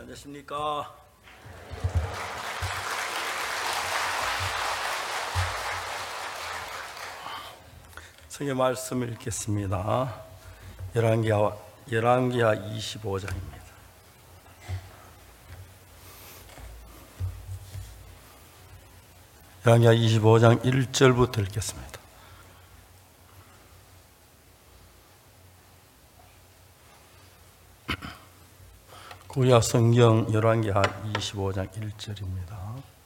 안녕하십니까. 성경 말씀을 읽겠습니다. 열왕기하 25장입니다. 열왕기하 25장 1절부터 읽겠습니다. 구약 성경 열왕기하 25장 1절입니다.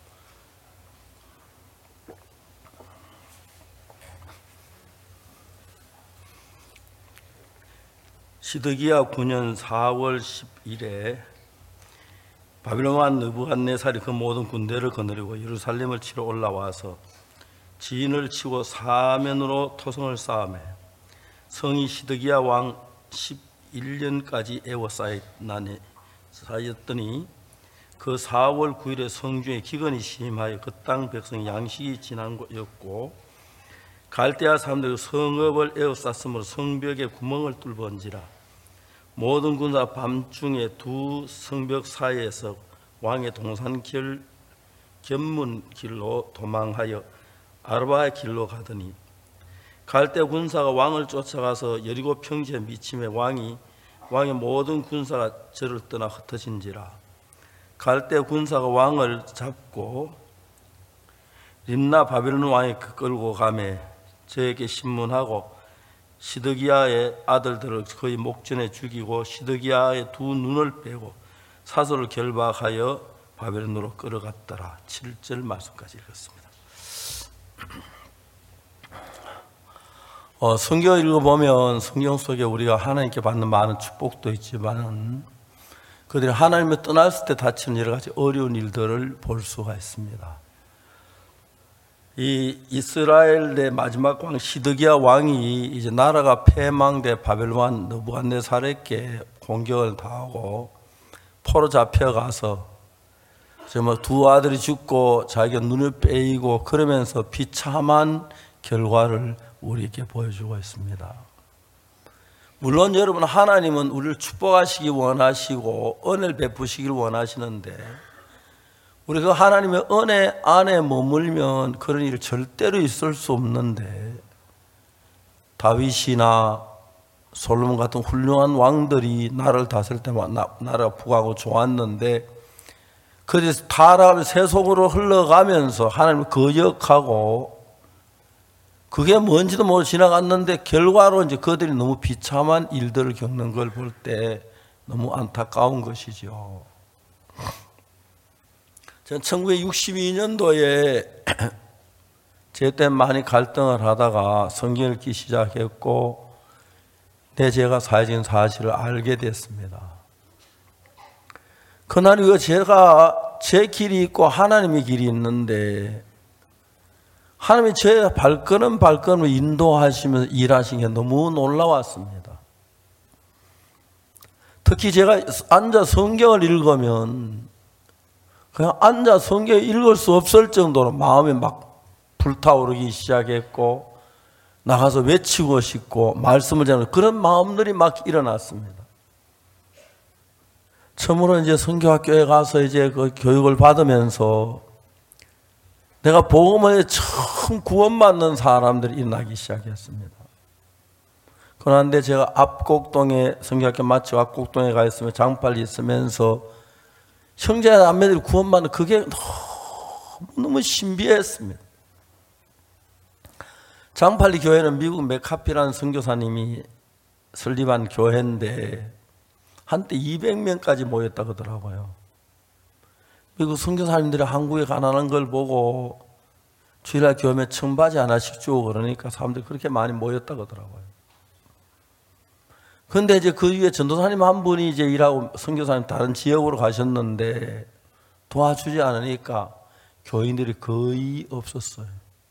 시드기야 9년 4월 10일에 바빌론 왕 느부갓네살이 그 모든 군대를 거느리고 예루살렘을 치러 올라와서 지인을 치고 사면으로 토성을 쌓으며 성이 시드기야 왕 11년까지 에워싸였더니 그 4월 9일에 성중에 기근이 심하여 그 땅 백성이 양식이 지난 곳이었고 갈대아 사람들이 성읍을 에워쌌으므로 성벽에 구멍을 뚫은지라 모든 군사 밤중에 두 성벽 사이에서 왕의 동산길 견문길로 도망하여 아르바의 길로 가더니 갈대 군사가 왕을 쫓아가서 여리고 평지에 미침에 왕의 모든 군사가 저를 떠나 흩어진지라 갈대 군사가 왕을 잡고 림나 바벨론 왕이 끌고 가매 저에게 신문하고 시드기야의 아들들을 그의 목전에 죽이고 시드기야의 두 눈을 빼고 사소를 결박하여 바벨론으로 끌어갔더라. 7절 말씀까지 읽었습니다. 성경을 읽어보면 성경 속에 우리가 하나님께 받는 많은 축복도 있지만 그들이 하나님을 떠났을 때 닥치는 여러 가지 어려운 일들을 볼 수가 있습니다. 이 이스라엘의 마지막 왕 시드기야 왕이 이제 나라가 패망돼 바벨론 왕 느부갓네살에게 공격을 당하고 포로 잡혀가서 두 아들이 죽고 자기가 눈을 빼이고 그러면서 비참한 결과를 우리에게 보여주고 있습니다. 물론 여러분 하나님은 우리를 축복하시기 원하시고 은혜를 베푸시기를 원하시는데 우리가 하나님의 은혜 안에 머물면 그런 일이 절대로 있을 수 없는데 다윗이나 솔로몬 같은 훌륭한 왕들이 나라를 다스릴 때 나라가 부강하고 좋았는데 그래서 타락을 세속으로 흘러가면서 하나님을 거역하고 그게 뭔지도 모르고 지나갔는데 결과로 이제 그들이 너무 비참한 일들을 겪는 걸 볼 때 너무 안타까운 것이죠. 저는 1962년도에 제 때 많이 갈등을 하다가 성경을 읽기 시작했고 제가 사회적인 사실을 알게 됐습니다. 그날 이후 제가 제 길이 있고 하나님의 길이 있는데 하나님이 제 발걸음을 인도하시면서 일하신 게 너무 놀라웠습니다. 특히 제가 앉아 성경을 읽으면 그냥 앉아 성경을 읽을 수 없을 정도로 마음이 막 불타오르기 시작했고 나가서 외치고 싶고 말씀을 전하는 그런 마음들이 막 일어났습니다. 처음으로 이제 선교학교에 가서 이제 그 교육을 받으면서 내가 복음을 처음 구원받는 사람들이 일어나기 시작했습니다. 그런데 제가 압곡동에 선교학교 마치고 압곡동에 가 있으면 장팔이 있으면서 형제자매들이 구원받는 그게 너무 신비했습니다. 장팔리 교회는 미국 맥카피라는 선교사님이 설립한 교회인데 한때 200명까지 모였다고 하더라고요. 미국 선교사님들이 한국에 가난한 걸 보고 주일날 교회에 청바지 하나씩 주고 그러니까 사람들이 그렇게 많이 모였다고 하더라고요. 그런데 이제 그 위에 전도사님 한 분이 이제 일하고 선교사님 다른 지역으로 가셨는데 도와주지 않으니까 교인들이 거의 없었어요.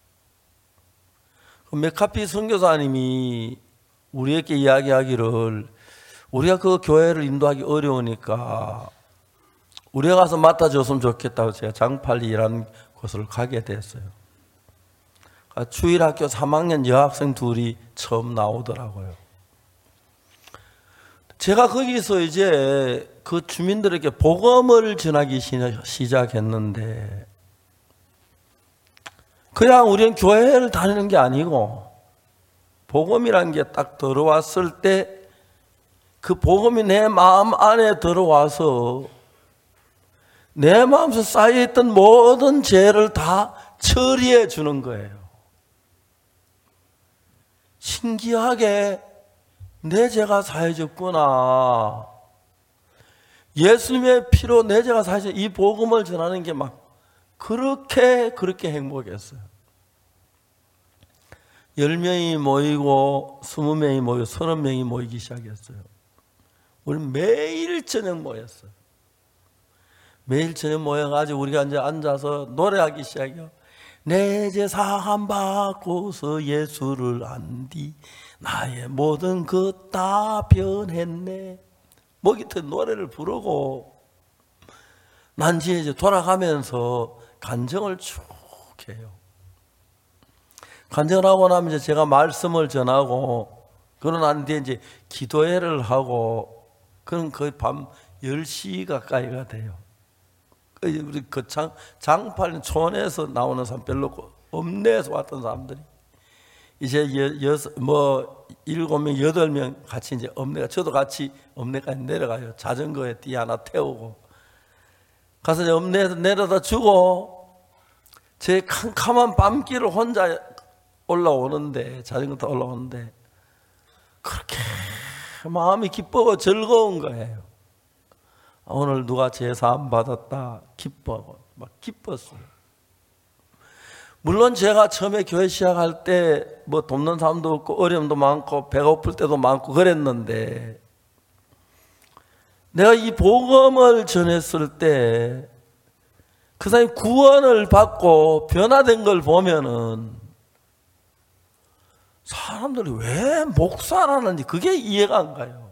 맥카피 선교사님이 우리에게 이야기하기를 우리가 그 교회를 인도하기 어려우니까 우리가 가서 맡아줬으면 좋겠다고 제가 장팔리라는 곳을 가게 됐어요. 주일학교 3학년 여학생 둘이 처음 나오더라고요. 제가 거기서 이제 그 주민들에게 복음을 전하기 시작했는데, 그냥 우리는 교회를 다니는 게 아니고 복음이라는 게 딱 들어왔을 때 그 복음이 내 마음 안에 들어와서 내 마음속에 쌓여있던 모든 죄를 다 처리해 주는 거예요. 신기하게 내 죄가 사해졌구나. 예수님의 피로 내 죄가 사해졌. 이 복음을 전하는 게 막 그렇게 행복했어요. 10명이 모이고 20명이 모이고 30명이 모이기 시작했어요. 우리 매일 저녁 모였어요. 매일 저녁 모여가지고 우리가 이제 앉아서 노래하기 시작해요. 내 죄 사함 받고서 예수를 안디 나의 모든 것 다 변했네. 뭐 깃털 노래를 부르고 난 이제 돌아가면서 간증을 쭉 해요. 간증을 하고 나면 이제 제가 말씀을 전하고 그러고 난 뒤에 이제 기도회를 하고 그건 거의 밤 10시 가까이가 돼요. 우리 그 장팔 촌에서 나오는 사람 별로 없고 읍내에서 왔던 사람들이 이제 7명, 8명 같이 이제 읍내가 저도 같이 읍내까지 내려가요. 자전거에 띠 하나 태우고 가서 이제 읍내에서 내려다 주고 제 캄캄한 밤길을 혼자 올라오는데 자전거 타고 올라오는데 그렇게 마음이 기쁘고 즐거운 거예요. 오늘 누가 제사함 받았다 기뻐하고 막 기뻤어요. 물론 제가 처음에 교회 시작할 때 뭐 돕는 사람도 없고 어려움도 많고 배가 고플 때도 많고 그랬는데 내가 이 복음을 전했을 때 그 사람이 구원을 받고 변화된 걸 보면은 사람들이 왜 목사라는지 그게 이해가 안 가요.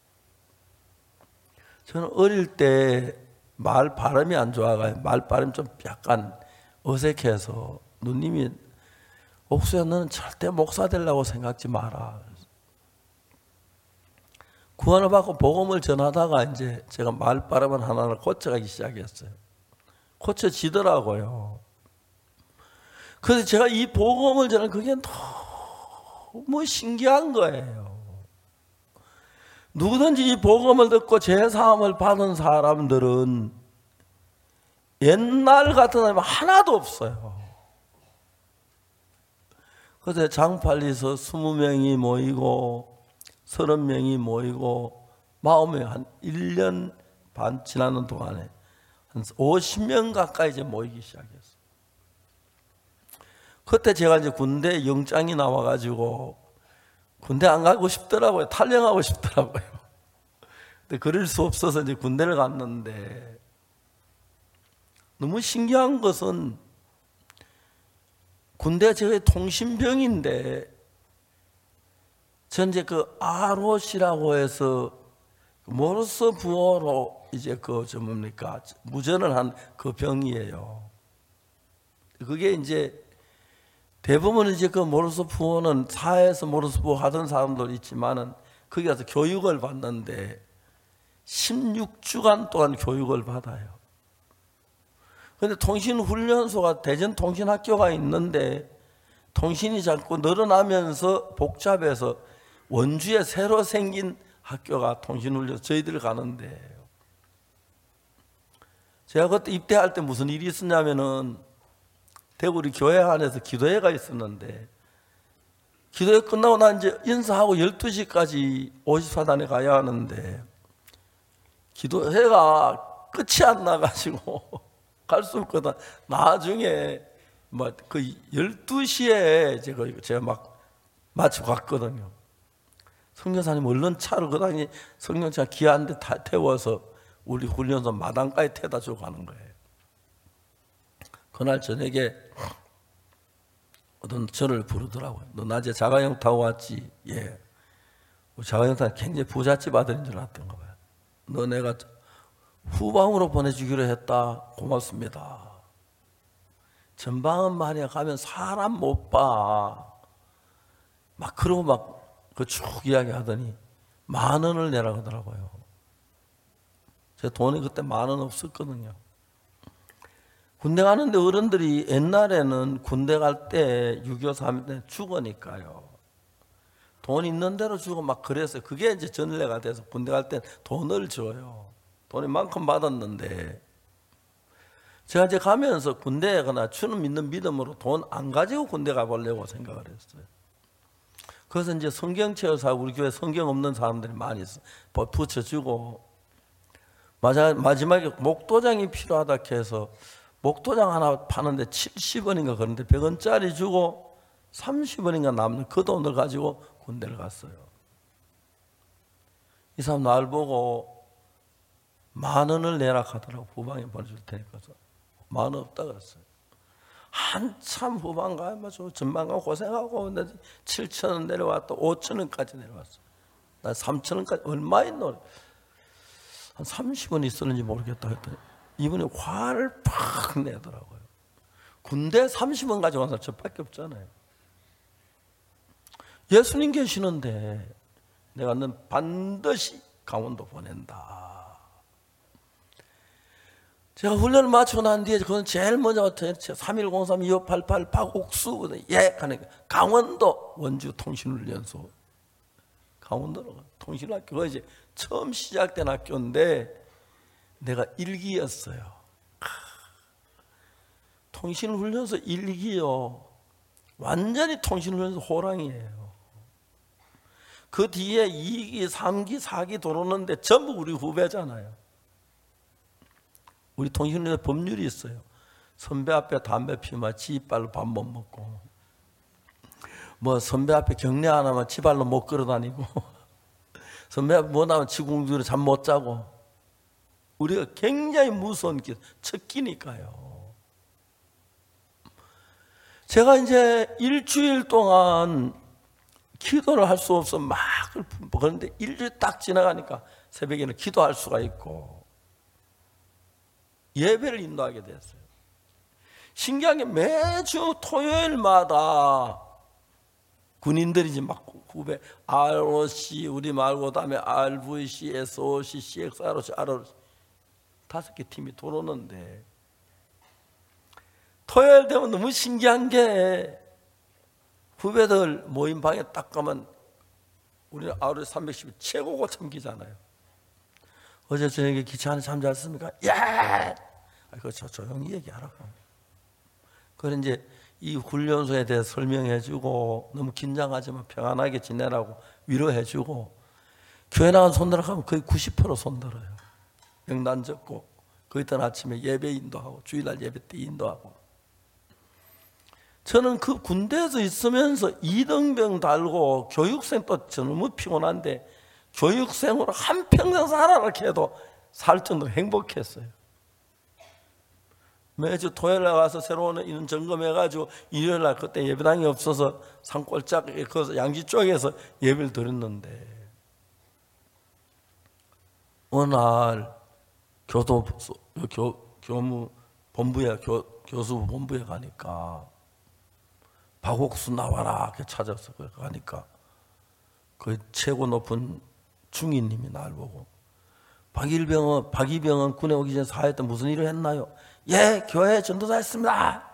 저는 어릴 때 말 발음이 안 좋아가요. 말 발음이 좀 약간 어색해서 누님이 옥수야 너는 절대 목사 되려고 생각지 마라. 구원을 받고 복음을 전하다가 이제 제가 말 발음을 하나를 고쳐가기 시작했어요. 고쳐지더라고요. 그래서 제가 이 복음을 전하는 그게 너무 신기한 거예요. 누구든지 이 복음을 듣고 제사함을 받은 사람들은 옛날 같은 사람이 하나도 없어요. 그래서 장팔리서 20명이 모이고 30명이 모이고 40명 한 1년 반 지나는 동안에 한 50명 가까이 이제 모이기 시작했어요. 그때 제가 이제 군대 영장이 나와가지고 군대 안 가고 싶더라고요. 탈영하고 싶더라고요. 근데 그럴 수 없어서 이제 군대를 갔는데 너무 신기한 것은 군대가 제가 통신병인데 전 이제 그 ROC라고 해서 모르스 부호로 이제 뭡니까 무전을 한 그 병이에요. 그게 이제 대부분 이제 그 모르스 부호는 사회에서 모르스 부호 하던 사람들 있지만은 거기 가서 교육을 받는데 16주간 동안 교육을 받아요. 그런데 통신훈련소가 대전통신학교가 있는데 통신이 자꾸 늘어나면서 복잡해서 원주에 새로 생긴 학교가 통신훈련소 저희들 가는데 제가 그때 입대할 때 무슨 일이 있었냐면은 대구 우리 교회 안에서 기도회가 있었는데 기도회 끝나고 난 이제 인사하고 12시까지 54단에 가야 하는데 기도회가 끝이 안 나가지고 갈 수 없거든. 나중에 그 12시에 제가 막 마치고 갔거든요. 성령사님 얼른 차로 그 당시 성령차 기아 한 대 태워서 우리 훈련소 마당까지 태다 주고 가는 거예요. 그날 저녁에 어떤 저를 부르더라고요. 너 낮에 자가용 타고 왔지? 예. 자가용 타고 굉장히 부잣집 아들인 줄 알았던 거 봐요. 너 내가 후방으로 보내주기로 했다. 고맙습니다. 전방은 말이야 가면 사람 못 봐. 막 그러고 막 그 쭉 이야기하더니 10,000원을 내라 하더라고요. 제 돈이 그때 10,000원 없었거든요. 군대 가는데 어른들이 옛날에는 군대 갈 때 6.25 3.1 때 죽으니까요. 돈 있는 대로 주고 막 그랬어요. 그게 이제 전례가 돼서 군대 갈 때 돈을 줘요. 돈이 만큼 받았는데 제가 이제 가면서 군대에 가나 주는 믿는 믿음으로 돈 안 가지고 군대 가보려고 생각을 했어요. 그래서 이제 성경체험사고 우리 교회 성경 없는 사람들이 많이 붙여주고 마지막에 목도장이 필요하다 해서 목도장 하나 파는데 70원인가 그런데 100원짜리 주고 30원인가 남는 그 돈을 가지고 군대를 갔어요. 이 사람 날 보고 10,000원을 내라 하더라고. 후방에 보내줄 테니까. 10,000원 없다 그랬어요. 한참 후방 가면 전망 가고 고생하고 7,000원 내려왔다 5,000원까지 내려왔어요. 나 3,000원까지 얼마 있노? 한 30원 있었는지 모르겠다 했더니 이분이 화를 팍 내더라고요. 군대 30원 가져간 사람 저밖에 없잖아요. 예수님 계시는데 내가 넌 반드시 강원도 보낸다. 제가 훈련을 마치고 난 뒤에 그건 제일 먼저 3103-2588 박옥수 예 가니까 강원도 원주 통신훈련소 강원도로 통신학교 그거 이제 처음 시작된 학교인데 내가 1기였어요. 통신훈련소 1기요. 완전히 통신훈련소 호랑이에요. 그 뒤에 2기, 3기, 4기 들어오는데 전부 우리 후배잖아요. 우리 통신훈련소 법률이 있어요. 선배 앞에 담배 피우면 지 이빨로 밥 못 먹고 뭐 선배 앞에 경례 안 하면 지발로 못 걸어다니고 선배 앞에 못 하면 지공주로 잠 못 자고 우리가 굉장히 무서운 첫 끼니까요. 제가 이제 일주일 동안 기도를 할 수 없어 막 그런데 일주일 딱 지나가니까 새벽에는 기도할 수가 있고 예배를 인도하게 됐어요. 신기한 게 매주 토요일마다 군인들이지 막 후배 ROC 우리 말고 다음에 RVC, SOC, CXROC, ROC 5개 팀이 들어오는데 토요일 되면 너무 신기한 게 후배들 모임 방에 딱 가면 우리는 ROC 310이 최고 고참 기잖아요. 어제 저녁에 기차 안에 잠 잤습니까? 예! 그거 조용히 얘기하라고. 그래 이제 이 훈련소에 대해서 설명해주고 너무 긴장하지만 평안하게 지내라고 위로해주고 교회 나간 손들어 가면 거의 90% 손들어요. 명단 적고 그 이튿 아침에 예배 인도하고 주일날 예배 때 인도하고 저는 그 군대에서 있으면서 이등병 달고 교육생 또 너무 피곤한데 교육생으로 한평생 살아라 해도 살 정도로 행복했어요. 매주 토요일에 가서 새로운 인원 점검해가지고 일요일날 그때 예배당이 없어서 산골짝 그 양지 쪽에서 예배를 드렸는데 어느 날 교무 본부에 교수부 본부에 가니까 박옥수 나와라 이렇게 찾아서 가니까 그 최고 높은 중위님이 날 보고 박이병은 군에 오기 전에 사회 때 무슨 일을 했나요? 예, 교회 전도사 했습니다.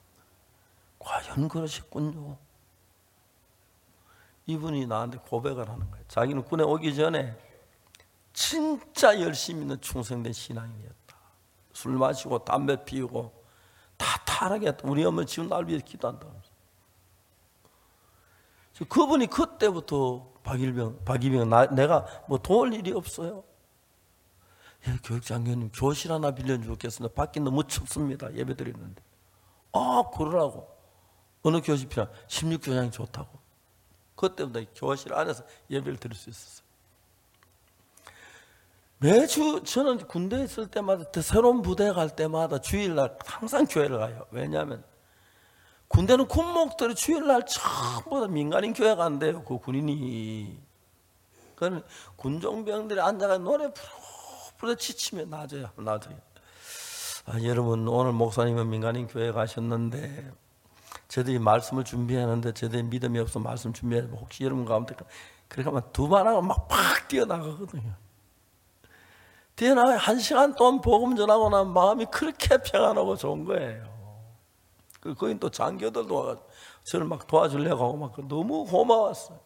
과연 그러셨군요. 이분이 나한테 고백을 하는 거예요. 자기는 군에 오기 전에 진짜 열심히 있는 충성된 신앙인이었다. 술 마시고 담배 피우고 다 타락했다. 우리 어머니 지금 날 위해서 기도한다. 그분이 그때부터 박이병 내가 뭐 도울 일이 없어요. 예, 교육장교님 교실 하나 빌려주면 좋겠습니다. 밖이 너무 춥습니다. 예배 드리는데. 그러라고. 어느 교실 필요한 16교장이 좋다고. 그때부터 교실 안에서 예배를 드릴 수 있었어요. 매주 저는 군대에 있을 때마다 새로운 부대에 갈 때마다 주일날 항상 교회를 가요. 왜냐하면 군대는 군목들이 주일날 전부 다 민간인 교회 간대요. 그 군인이. 그러니까 군종병들이 앉아가 노래 부르 지치면 낮아요. 여러분 오늘 목사님은 민간인 교회 가셨는데 저들이 말씀을 준비하는데 저들이 믿음이 없어 말씀 준비하면 혹시 여러분 가운데 그러니까 두 발하고 막 팍 뛰어나가거든요. 뛰어나가 1시간 동안 복음 전하고 나면 마음이 그렇게 평안하고 좋은 거예요. 거긴 또 장교들도 와가지고 저를 막 도와주려고 하고 막 너무 고마웠어요.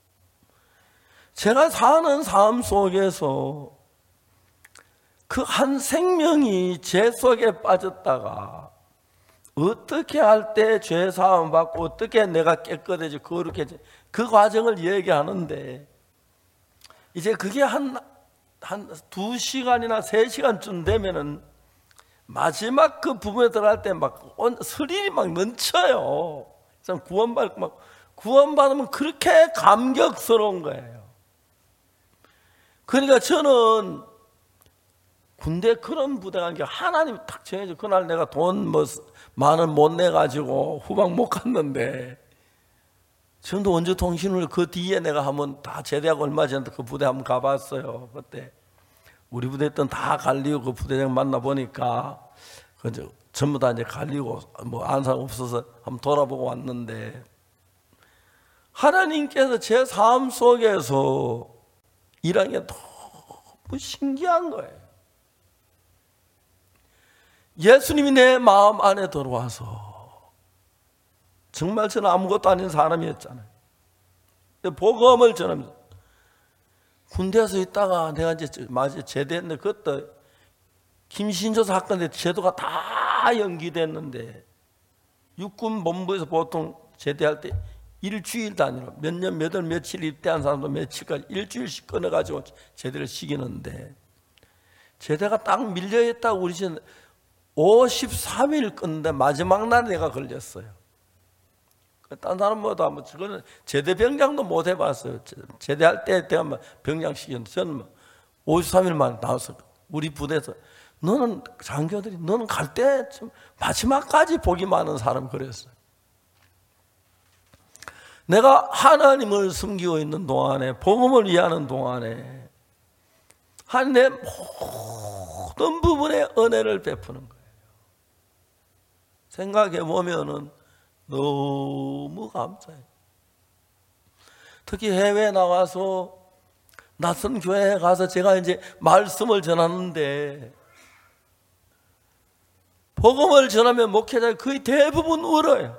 제가 사는 삶 속에서 그 한 생명이 죄 속에 빠졌다가 어떻게 할 때 죄 사함 받고 어떻게 내가 깨끗해지 거룩해지 그 과정을 얘기하는데 이제 그게 한 2시간이나 3시간쯤 되면은 마지막 그 부분에 들어갈 때 막 스릴이 막 넘쳐요. 구원받으면 그렇게 감격스러운 거예요. 그러니까 저는 군대 그런 부대가 아니라 하나님이 탁 정해져. 그날 내가 돈 만원 못 내가지고 후방 못 갔는데 전도 원주통신을 그 뒤에 내가 한번 다 제대하고 얼마 전에 그 부대 한번 가봤어요. 그때 우리 부대 있던 다 갈리고 그 부대장 만나보니까 전부 다 이제 갈리고 뭐 아는 사람 없어서 한번 돌아보고 왔는데 하나님께서 제 삶 속에서 일하는 게 너무 신기한 거예요. 예수님이 내 마음 안에 들어와서 정말 저는 아무것도 아닌 사람이었잖아요. 복음을 전하면서 군대에서 있다가 내가 이제 제대했는데 그것도 김신조 사건에 제도가 다 연기됐는데 육군 본부에서 보통 제대할 때 일주일 단위로 몇 년 몇 월 며칠 입대한 사람도 며칠까지 일주일씩 끊어가지고 제대를 시키는데 제대가 딱 밀려있다고 우리 집 53일 끊는데 마지막 날 내가 걸렸어요. 딴 사람보다 뭐 저거는 제대 병장도 못 해봤어요. 제대할 때 내가 병장 시켰는데 저는 53일 만에 나와서 우리 부대에서 너는 장교들이 너는 갈 때 마지막까지 복이 많은 사람 그랬어요. 내가 하나님을 섬기고 있는 동안에 복음을 이해하는 동안에 하나님의 모든 부분에 은혜를 베푸는 거예요. 생각해 보면은 너무 감사해요. 특히 해외에 나가서 낯선 교회에 가서 제가 이제 말씀을 전하는데 복음을 전하면 목회자가 거의 대부분 울어요.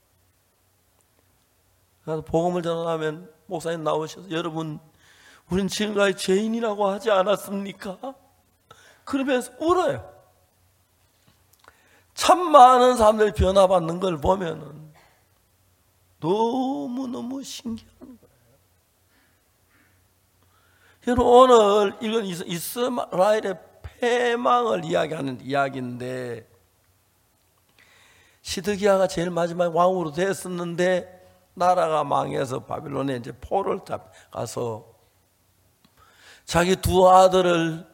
그래서 복음을 전하면 목사님 나오셔서 여러분 우린 지금까지 죄인이라고 하지 않았습니까? 그러면서 울어요. 참 많은 사람들이 변화받는 걸 보면은 너무너무 신기한 거예요. 여러분 오늘 이건 이스라엘의 패망을 이야기하는 이야기인데 시드기야가 제일 마지막 왕으로 됐었는데 나라가 망해서 바빌론에 이제 포로를 가서 자기 두 아들을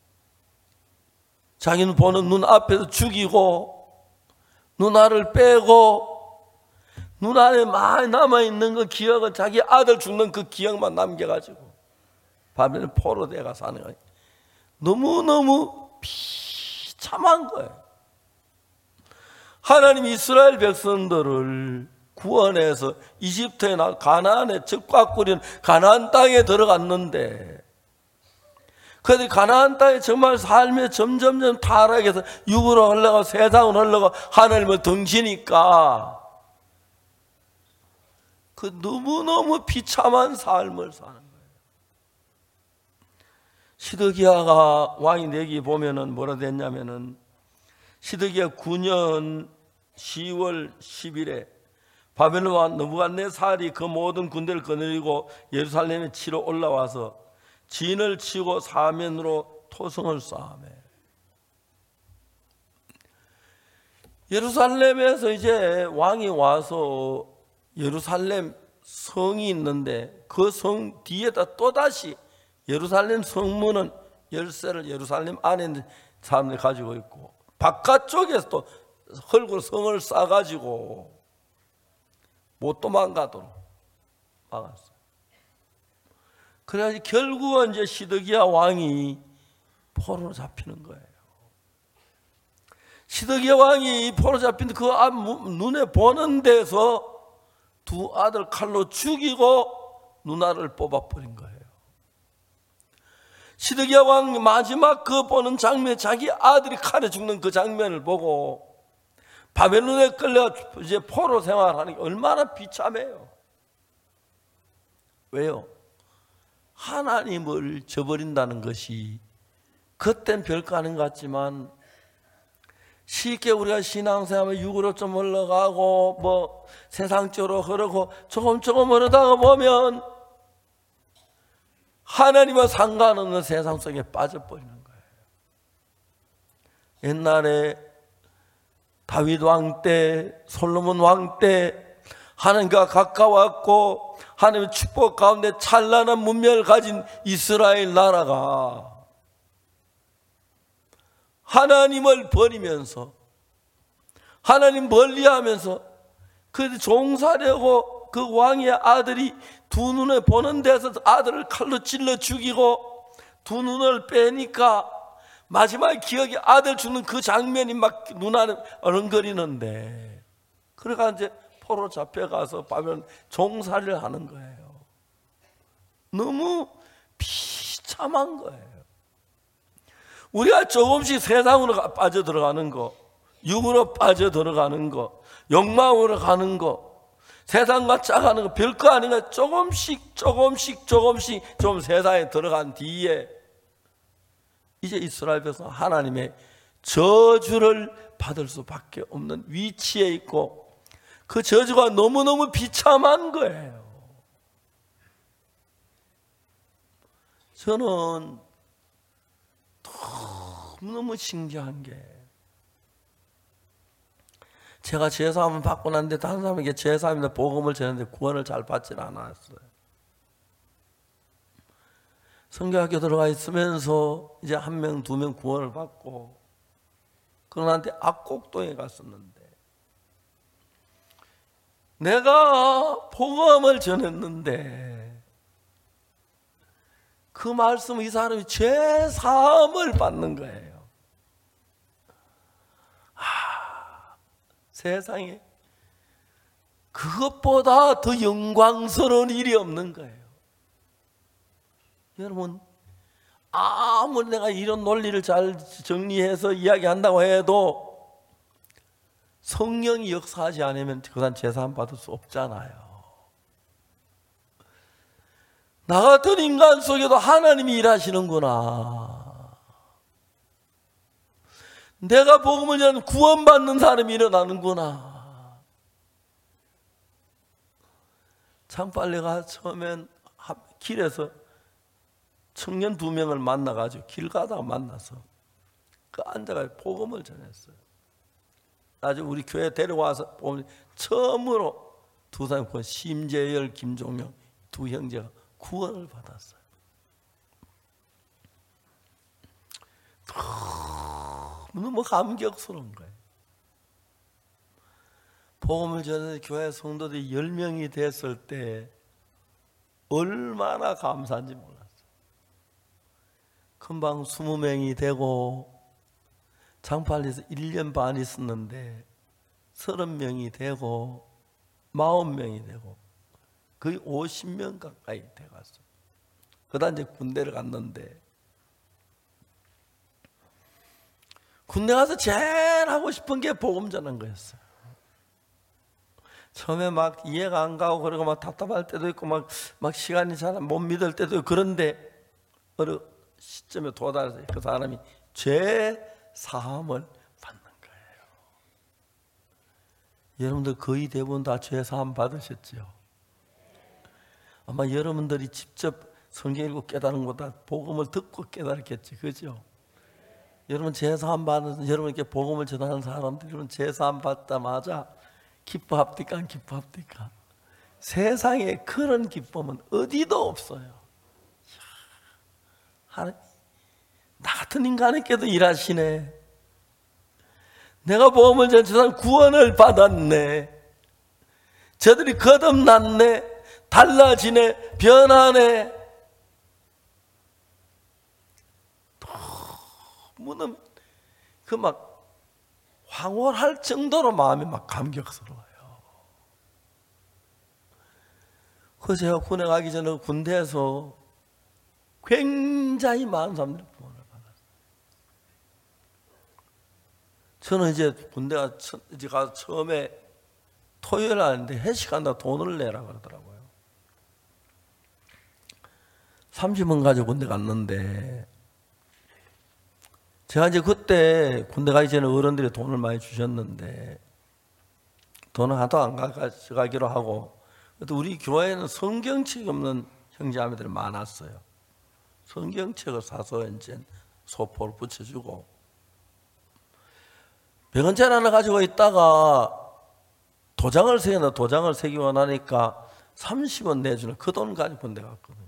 자기는 보는 눈앞에서 죽이고 누나를 빼고 눈안에 많이 남아있는 그 기억은 자기 아들 죽는 그 기억만 남겨가지고 바빌론 포로 돼가 사는 거예요. 너무너무 비참한 거예요. 하나님이 이스라엘 백성들을 구원해서 이집트에 나 가나안에 적과 꿀인 가나안 땅에 들어갔는데 그들이 가나안 땅에 정말 삶에 점점점 타락해서 육으로 흘러가고 세상으로 흘러가고 하나님을 등지니까 그 너무너무 비참한 삶을 사는 거예요. 시드기야가 왕이 되기 보면은 뭐라 됐냐면은 시드기야 9년 10월 10일에 바벨론 왕 느부갓네살이 그 모든 군대를 거느리고 예루살렘에 치러 올라와서 진을 치고 사면으로 토성을 쌓아매. 예루살렘에서 이제 왕이 와서 예루살렘 성이 있는데 그 성 뒤에다 또다시 예루살렘 성문은 열쇠를 예루살렘 안에 있는 사람들이 가지고 있고 바깥쪽에서 또 흙으로 성을 쌓아가지고 못 도망가도록 막았어요. 그래야지 결국은 이제 시드기야 왕이 포로로 잡히는 거예요. 시드기야 왕이 포로 잡힌 그 눈에 보는 데서 두 아들 칼로 죽이고 누나를 뽑아버린 거예요. 시드기야 왕 마지막 그 보는 장면, 자기 아들이 칼에 죽는 그 장면을 보고 바벨론에 끌려 이제 포로 생활하는 게 얼마나 비참해요. 왜요? 하나님을 저버린다는 것이 그땐 별거 아닌 것 같지만 쉽게 우리가 신앙생활에 육으로 좀 흘러가고 뭐 세상적으로 흐르고 조금 흐르다가 보면 하나님과 상관없는 세상 속에 빠져버리는 거예요. 옛날에 다윗 왕 때, 솔로몬 왕 때 하나님과 가까웠고 하나님의 축복 가운데 찬란한 문명을 가진 이스라엘 나라가 하나님을 버리면서 하나님 멀리하면서 그 종살이하고 그 왕의 아들이 두 눈에 보는 데서 아들을 칼로 찔러 죽이고 두 눈을 빼니까 마지막 기억이 아들 죽는 그 장면이 막 눈안에 어른거리는데, 그러니까 이제 포로 잡혀가서 바벨론 종살이를 하는 거예요. 너무 비참한 거예요. 우리가 조금씩 세상으로 빠져들어가는 거, 육으로 빠져들어가는 거, 욕망으로 가는 거, 세상과 짜가는 거 별거 아닌가. 조금씩 좀 세상에 들어간 뒤에 이제 이스라엘 백성 하나님의 저주를 받을 수밖에 없는 위치에 있고, 그 저주가 너무너무 비참한 거예요. 저는 너무 신기한 게, 제가 제사함을 받고 났는데 다른 사람에게 제사함이나 복음을 전했는데 구원을 잘 받지는 않았어요. 성교학교 들어가 있으면서 이제 1명, 2명 구원을 받고, 그런데 악곡동에 갔었는데 내가 복음을 전했는데 그 말씀을 이 사람이 죄사함을 받는 거예요. 세상에 그것보다 더 영광스러운 일이 없는 거예요. 여러분, 아무리 내가 이런 논리를 잘 정리해서 이야기한다고 해도 성령이 역사하지 않으면 그 사람 제사함 받을 수 없잖아요. 나 같은 인간 속에도 하나님이 일하시는구나. 내가 복음을 전하면 구원받는 사람이 일어나는구나. 창빨래가 처음엔 길에서 청년 2명을 만나가지고 길 가다가 만나서 그 앉아가지고 복음을 전했어요. 나중에 우리 교회 데려와서 보면 처음으로 두 사람이 구원, 심재열, 김종영 두 형제가 구원을 받았어요. 너무 감격스러운 거예요. 복음을 전해 교회 성도들이 10명이 됐을 때 얼마나 감사한지 몰랐어요. 금방 20명이 되고 장팔리에서 1년 반 있었는데 30명이 되고 40명이 되고 거의 50명 가까이 돼갔어요. 그다음 이제 군대를 갔는데, 군대 가서 제일 하고 싶은 게 복음 전한 거였어요. 처음에 막 이해가 안 가고 그러고 막 답답할 때도 있고 막 시간이 잘 못 믿을 때도 있고, 그런데 어느 시점에 도달해서 그 사람이 죄 사함을 받는 거예요. 여러분들 거의 대부분 다 죄 사함 받으셨죠? 아마 여러분들이 직접 성경 읽고 깨달은 것보다 복음을 듣고 깨달았겠지, 그죠? 여러분 제사함 받는, 여러분께 복음을 전하는 사람들, 여러분 제사함 받자마자 기뻐합니까? 안 기뻐합니까? 세상에 그런 기쁨은 어디도 없어요. 하나님, 나 같은 인간에게도 일하시네. 내가 복음을 전한 저 사람 구원을 받았네. 저들이 거듭났네. 달라지네. 변하네. 너무너무 그 막 황홀할 정도로 마음이 막 감격스러워요. 그 제가 군에 가기 전에 군대에서 굉장히 많은 사람들이 구원을 받았어요. 저는 이제 군대가 이제 가서 처음에 토요일 하는데 회식한다 돈을 내라 그러더라고요. 30원 가지고 군대 갔는데 제가 이제 그때 군대 가기 전에 어른들이 돈을 많이 주셨는데 돈은 하도 안 가져가기로 하고, 또 우리 교회에는 성경책 없는 형제자매들이 많았어요. 성경책을 사서 이제 소포를 붙여주고, 병원箋 하나 가지고 있다가 도장을 새기고 나니까 30원 내주는 그 돈 가지고 군대 갔거든요.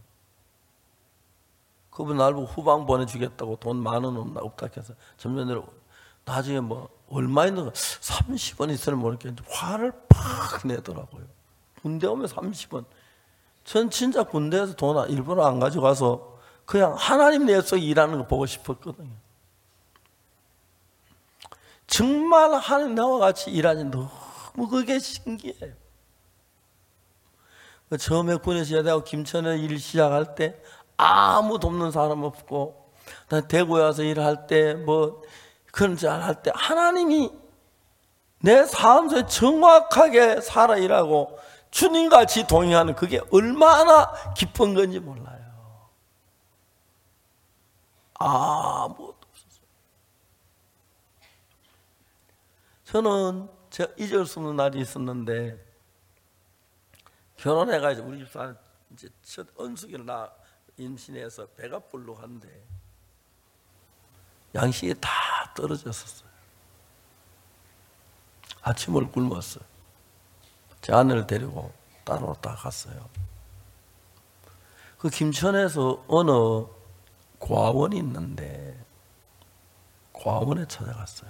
그분 날 보고 후방 보내주겠다고 돈 10,000원 없다 해서 점점 나중에 뭐 얼마 있는 거 30원 있으면 모르겠는데 화를 팍 내더라고요. 군대 오면 30원. 전 진짜 군대에서 돈 일부러 안 가져가서 그냥 하나님 내서 일하는 거 보고 싶었거든요. 정말 하나님 나와 같이 일하니 너무 그게 신기해요. 처음에 군에서 제대하고 김천에 일 시작할 때 아무도 없는 사람 없고, 대구에 와서 일할 때 뭐 그런 줄 할 때 하나님이 내 삶 속에 정확하게 살아 일하고 주님같이 동행하는 그게 얼마나 기쁜 건지 몰라요. 아무것도 없었어요. 저는 제가 잊을 수 없는 날이 있었는데, 결혼해가지고 우리 집사람 이제 첫 언숙이를 임신해서 배가 불룩한데 양식이 다 떨어졌었어요. 아침을 굶었어요. 제 아내를 데리고 따로 다 갔어요. 그 김천에서 어느 고아원이 있는데 고아원에 찾아갔어요.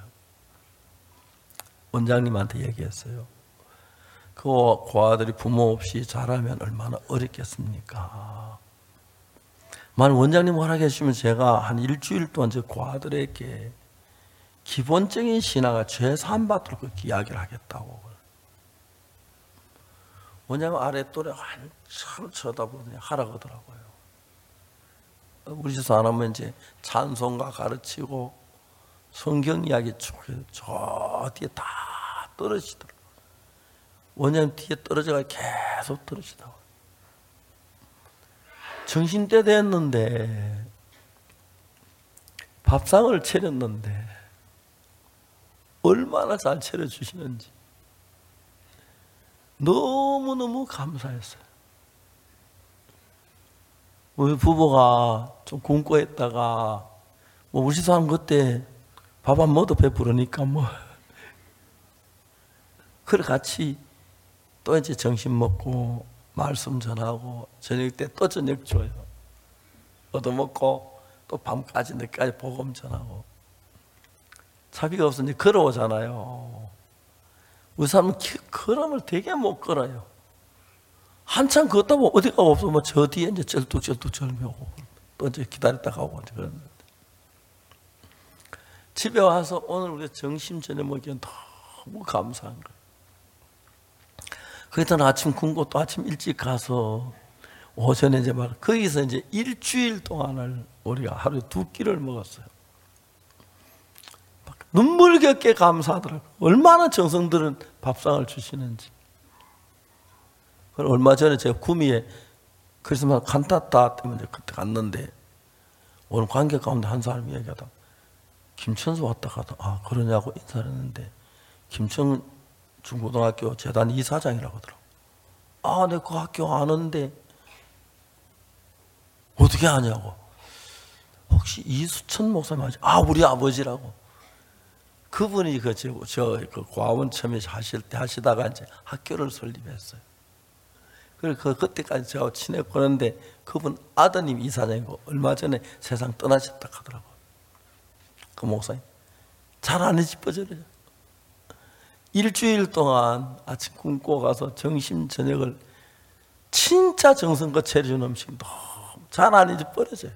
원장님한테 얘기했어요. 그 고아들이 부모 없이 자라면 얼마나 어렵겠습니까? 만약 원장님 허락해 주시면 제가 한 일주일 동안 저 고아들에게 기본적인 신앙과 죄 사함받도록 그렇게 이야기를 하겠다고. 원장님 아랫도래 한참 쳐다보더니 하라 그러더라고요. 우리 집사 안 하면 이제 찬송가 가르치고 성경 이야기 저 뒤에 다 떨어지더라고요. 원장님 뒤에 떨어져가 계속 떨어지더라고요. 정신때 됐는데 밥상을 차렸는데 얼마나 잘 차려주시는지 너무너무 감사했어요. 우리 부부가 좀 굶고 있다가 뭐 우리 사람 그때 밥 안 먹어도 배부르니까 뭐 그래 같이 또 이제 점심 먹고 말씀 전하고 저녁 때 또 저녁 줘요. 얻어먹고 또 밤까지 늦게까지 복음 전하고. 차비가 없으니 걸어오잖아요. 우리 사람은 걸음을 되게 못 걸어요. 한참 걷다 보면 어디가 없어. 뭐 저 뒤에 이제 쩔뚝쩔뚝 절묘고 또 이제 기다렸다 가고 그러는데. 집에 와서 오늘 우리 점심 저녁 먹기엔 너무 감사한 거예요. 그랬던 아침 굶고 또 아침 일찍 가서 오전에 이제 막 거기서 이제 일주일 동안을 우리가 하루에 2끼를 먹었어요. 눈물겹게 감사하더라고요. 얼마나 정성들은 밥상을 주시는지. 얼마 전에 제가 구미에 크리스마스 칸타타 때문에 그때 갔는데 오늘 관객 가운데 한 사람이 얘기하다 김천수 왔다 가다 그러냐고 인사를 했는데 김천 중고등학교 재단 이사장이라고 하더라고. 내 그 학교 아는데 어떻게 아냐고. 혹시 이수천 목사님 아지? 우리 아버지라고. 그분이 그 고아원 처음에 하시다가 이제 학교를 설립했어요. 그리고 그때까지 저하고 친했고 그런데 그분 아드님 이사장이고 얼마 전에 세상 떠나셨다 하더라고요. 그 목사님. 잘 안 해집어져요. 일주일 동안 아침 굶고 가서 점심 저녁을 진짜 정성껏 차려준 음식 너무 잘 안 잊어버려져요.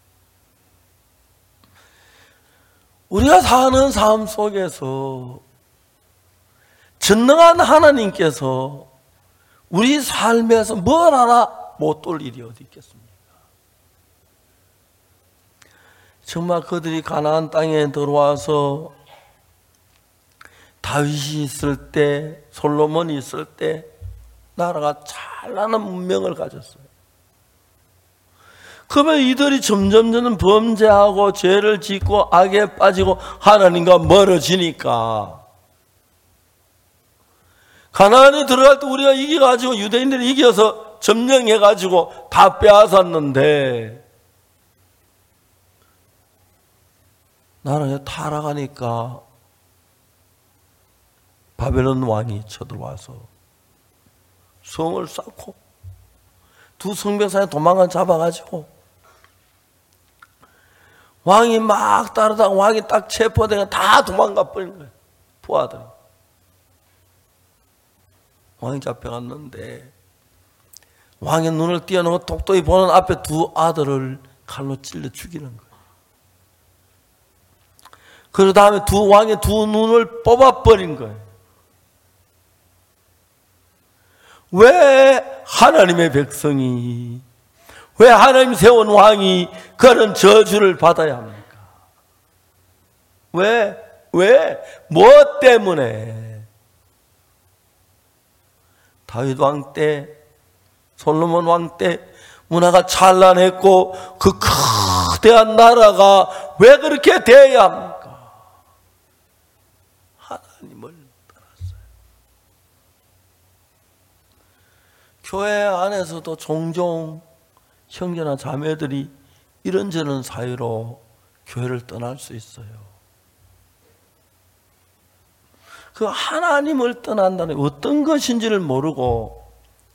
우리가 사는 삶 속에서 전능한 하나님께서 우리 삶에서 뭘 하나 못 돌 일이 어디 있겠습니까? 정말 그들이 가나안 땅에 들어와서 다윗이 있을 때, 솔로몬이 있을 때 나라가 찬란한 문명을 가졌어요. 그러면 이들이 점점 범죄하고 죄를 짓고 악에 빠지고 하나님과 멀어지니까 가나안에 들어갈 때 우리가 이겨가지고 유대인들이 이겨서 점령해가지고 다 빼앗았는데 나라에 타락하니까 바벨론 왕이 쳐들어와서 성을 쌓고 두 성벽 사이에 도망을 잡아가지고 왕이 막 따르다가 왕이 딱 체포되면 다 도망가 버린 거예요. 부하들이. 왕이 잡혀갔는데 왕의 눈을 띄어놓고 똑똑히 보는 앞에 두 아들을 칼로 찔러 죽이는 거예요. 그 다음에 왕의 두 눈을 뽑아버린 거예요. 왜 하나님의 백성이, 왜 하나님 세운 왕이 그런 저주를 받아야 합니까? 뭐 때문에? 다윗 왕 때, 솔로몬 왕 때 문화가 찬란했고 그 거대한 나라가 왜 그렇게 돼야 합니까? 하나님을 떠났어요. 교회 안에서도 종종 형제나 자매들이 이런저런 사유로 교회를 떠날 수 있어요. 그 하나님을 떠난다는 어떤 것인지를 모르고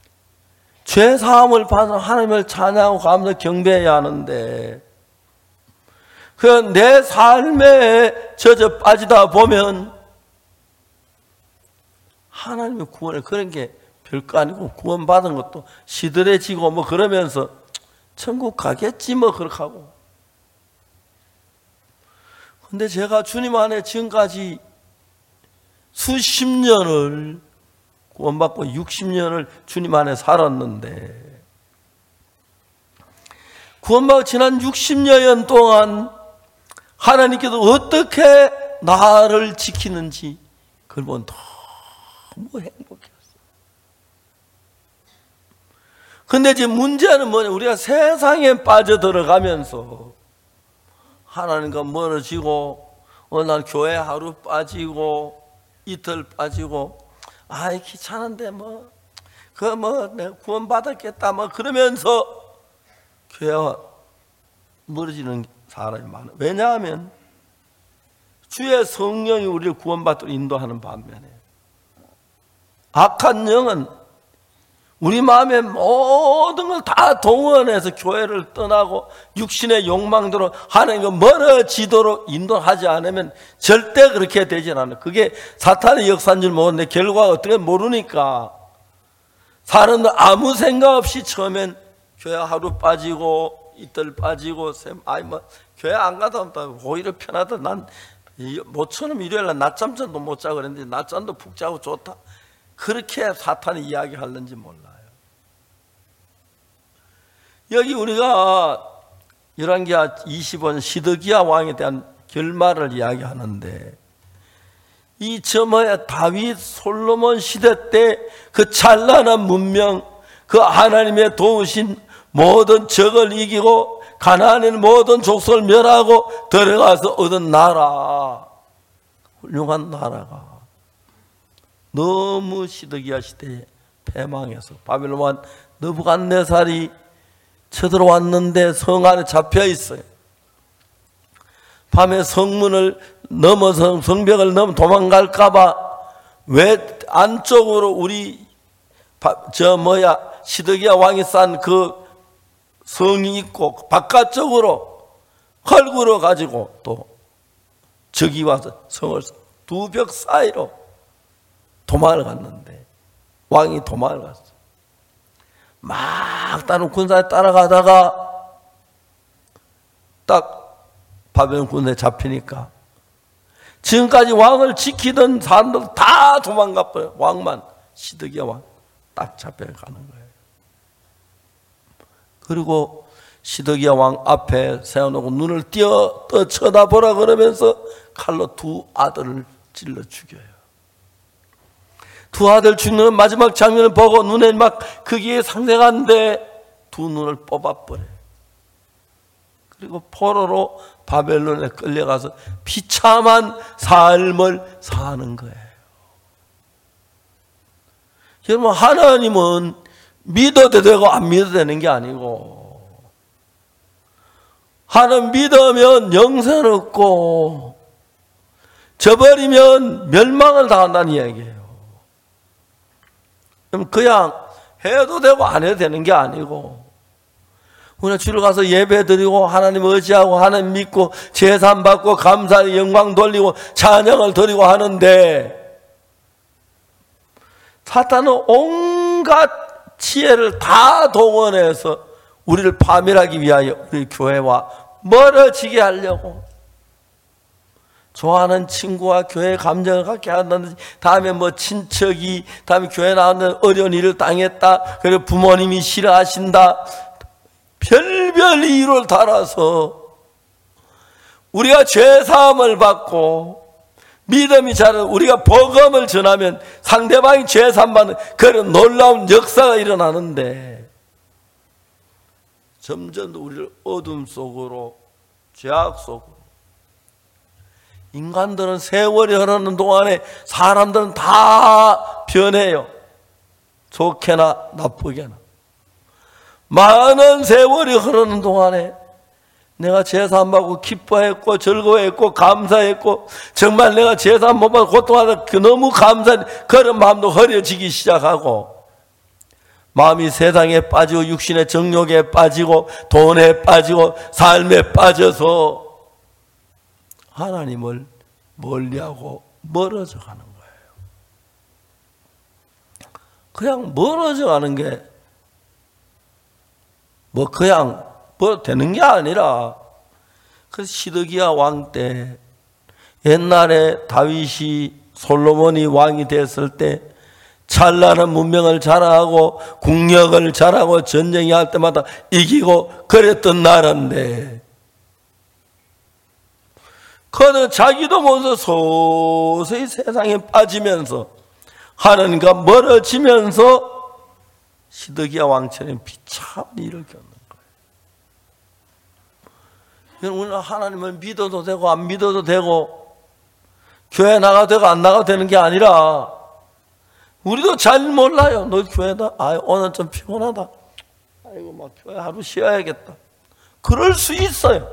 죄사함을 받은 하나님을 찬양하고 감사 경배해야 하는데 그 내 삶에 젖어 빠지다 보면 하나님의 구원을 그런 게 별거 아니고 구원받은 것도 시들해지고 뭐 그러면서 천국 가겠지 뭐 그렇게 하고. 근데 제가 주님 안에 지금까지 수십 년을 구원받고 60년을 주님 안에 살았는데 구원받고 지난 60년 동안 하나님께서 어떻게 나를 지키는지 그걸 보면 너무 행복했어요. 근데 이제 문제는 뭐냐, 우리가 세상에 빠져들어가면서 하나님과 멀어지고 어느 날 교회 하루 빠지고 이틀 빠지고 아이 귀찮은데 내가 구원받았겠다 그러면서 교회와 멀어지는 사람이 많아요. 왜냐하면 주의 성령이 우리를 구원받도록 인도하는 반면에 악한 영은 우리 마음의 모든 걸 다 동원해서 교회를 떠나고 육신의 욕망대로 하나님과 멀어지도록 인도하지 않으면 절대 그렇게 되진 않아요. 그게 사탄의 역사인 줄 모르는데 결과가 어떻게 모르니까 사람들 아무 생각 없이 처음엔 교회 하루 빠지고 이틀 빠지고 교회 안 가다 보면 오히려 편하다. 난 모처럼 일요일날 낮잠도 못 자고 그랬는데 낮잠도 푹 자고 좋다. 그렇게 사탄이 이야기하는지 몰라요. 여기 우리가 열왕기하 25년 시드기야 왕에 대한 결말을 이야기하는데 이 다윗 솔로몬 시대 때 그 찬란한 문명, 그 하나님의 도우신 모든 적을 이기고 가나안의 모든 족속을 멸하고 들어가서 얻은 나라, 훌륭한 나라가 너무 시드기야 시대에 패망해서 바벨론 왕 느부갓네살이 쳐들어왔는데 성 안에 잡혀 있어요. 밤에 성문을 넘어서 성벽을 넘어 도망갈까봐 왜 안쪽으로 우리 시드기야 왕이 싼 그 성이 있고 바깥쪽으로 헐구러 가지고 또 적이 와서 성을 두 벽 사이로 도망을 갔는데 왕이 도망을 갔어. 막 다른 군사에 따라가다가 딱 바벨론 군대에 잡히니까 지금까지 왕을 지키던 사람들 다 도망가 버려요. 왕만 시드기야 왕 딱 잡혀가는 거예요. 그리고 시드기야 왕 앞에 세워놓고 눈을 떠 쳐다보라 그러면서 칼로 두 아들을 찔러 죽여요. 두 아들 죽는 마지막 장면을 보고 눈에 막 거기에 상생한데 두 눈을 뽑아버려요. 그리고 포로로 바벨론에 끌려가서 비참한 삶을 사는 거예요. 여러분, 하나님은 믿어도 되고 안 믿어도 되는 게 아니고, 하나님 믿으면 영생 얻고 저버리면 멸망을 당한다는 이야기예요. 그럼 그냥 해도 되고 안 해도 되는 게 아니고, 우리가 주를 가서 예배 드리고 하나님 의지하고 하나님 믿고 제산 받고 감사의 영광 돌리고 찬양을 드리고 하는데, 사탄은 온갖 지혜를 다 동원해서 우리를 파멸하기 위하여 우리 교회와 멀어지게 하려고, 좋아하는 친구와 교회 감정을 갖게 한다든지, 다음에 뭐 친척이, 다음에 교회 나왔는데 어려운 일을 당했다, 그리고 부모님이 싫어하신다, 별별 이유를 달아서 우리가 죄사함을 받고 믿음이 자라 우리가 복음을 전하면 상대방이 죄사함 받는 그런 놀라운 역사가 일어나는데, 점점 우리를 어둠 속으로, 죄악 속으로, 인간들은 세월이 흐르는 동안에 사람들은 다 변해요. 좋게나 나쁘게나. 많은 세월이 흐르는 동안에 내가 제사함 받고 기뻐했고 즐거워했고 감사했고, 정말 내가 제사함 못 받고 고통하다 너무 감사한 그런 마음도 흐려지기 시작하고, 마음이 세상에 빠지고 육신의 정욕에 빠지고 돈에 빠지고 삶에 빠져서 하나님을 멀리하고 멀어져 가는 거예요. 그냥 멀어져 가는 게 그냥 되는 게 아니라, 그래서 시드기야 왕 때, 옛날에 다윗이 솔로몬이 왕이 됐을 때 찬란한 문명을 자랑하고 국력을 자랑하고 전쟁이 할 때마다 이기고 그랬던 나라인데, 그는 자기도 먼저 서서히 세상에 빠지면서 하나님과 멀어지면서 시드기야 왕처럼 비참한 일을 겪는 거예요. 우리는 하나님을 믿어도 되고 안 믿어도 되고, 교회 나가도 되고 안 나가도 되는 게 아니라, 우리도 잘 몰라요. 너 교회다? 오늘 좀 피곤하다. 아이고, 막 교회 하루 쉬어야겠다. 그럴 수 있어요.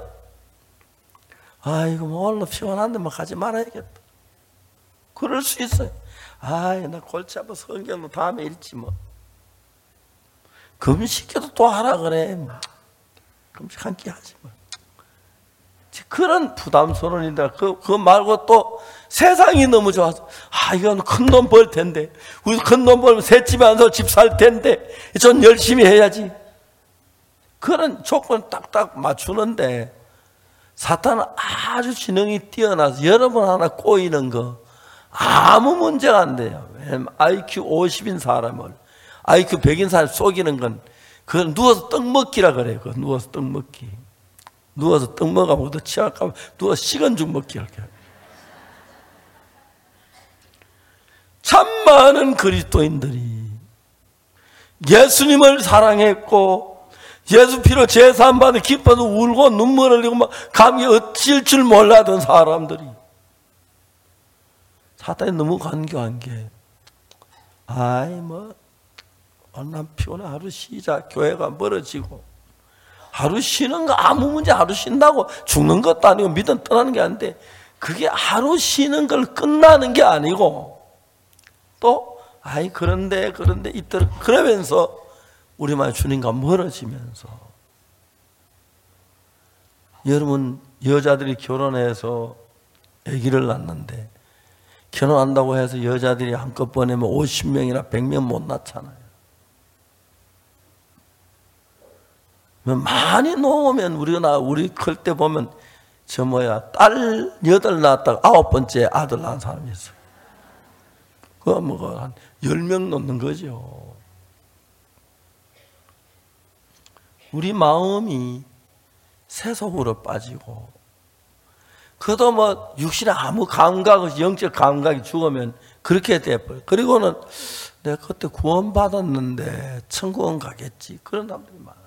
아이고, 뭐 오늘 피곤한데 막 가지 말아야겠다. 그럴 수 있어요. 나 골치 아파 성경도 다음에 읽지 뭐. 금식해도 또 하라 그래. 금식 한 끼 하지 뭐. 그런 부담스러운 일이다. 그거 말고 또 세상이 너무 좋아서, 이건 큰 돈 벌 텐데, 우리 큰 돈 벌면 셋집에 앉아서 집 살 텐데, 전 열심히 해야지. 그런 조건 딱딱 맞추는데, 사탄은 아주 지능이 뛰어나서 여러분 하나 꼬이는 거 아무 문제가 안 돼요. 왜냐면 IQ 50인 사람을 IQ 100인 사람 속이는 건, 그건 누워서 떡 먹기라 그래요. 그건 누워서 떡 먹기. 누워서 떡 먹으면 더 취할까 봐 누워서 식은 죽 먹기 할게. 참 많은 그리스도인들이 예수님을 사랑했고 예수 피로 제사함 받아 기뻐서 울고 눈물을 흘리고 막 감기 어찌할 줄 몰라던 사람들이, 사탄이 너무 간교한 게, 난 피곤해, 하루 쉬자. 교회가 멀어지고, 하루 쉬는 거 아무 문제, 하루 쉰다고 죽는 것도 아니고 믿음 떠나는 게 아닌데, 그게 하루 쉬는 걸 끝나는 게 아니고, 또 그런데 이तर 그러면서 우리만 주님과 멀어지면서, 여러분 여자들이 결혼해서 아기를 낳는데, 결혼한다고 해서 여자들이 한꺼번에 50명이나 100명 못 낳잖아요. 많이 놓으면 우리 클 때 보면 딸 8 낳았다가 9번째 아들 낳은 사람이 있어요. 그거 한 10명 놓는 거죠. 우리 마음이 세속으로 빠지고, 그도 뭐 육신에 아무 감각, 영적 감각이 죽으면 그렇게 돼버려. 그리고는 내가 그때 구원받았는데 천국은 가겠지, 그런 사람들이 많아요.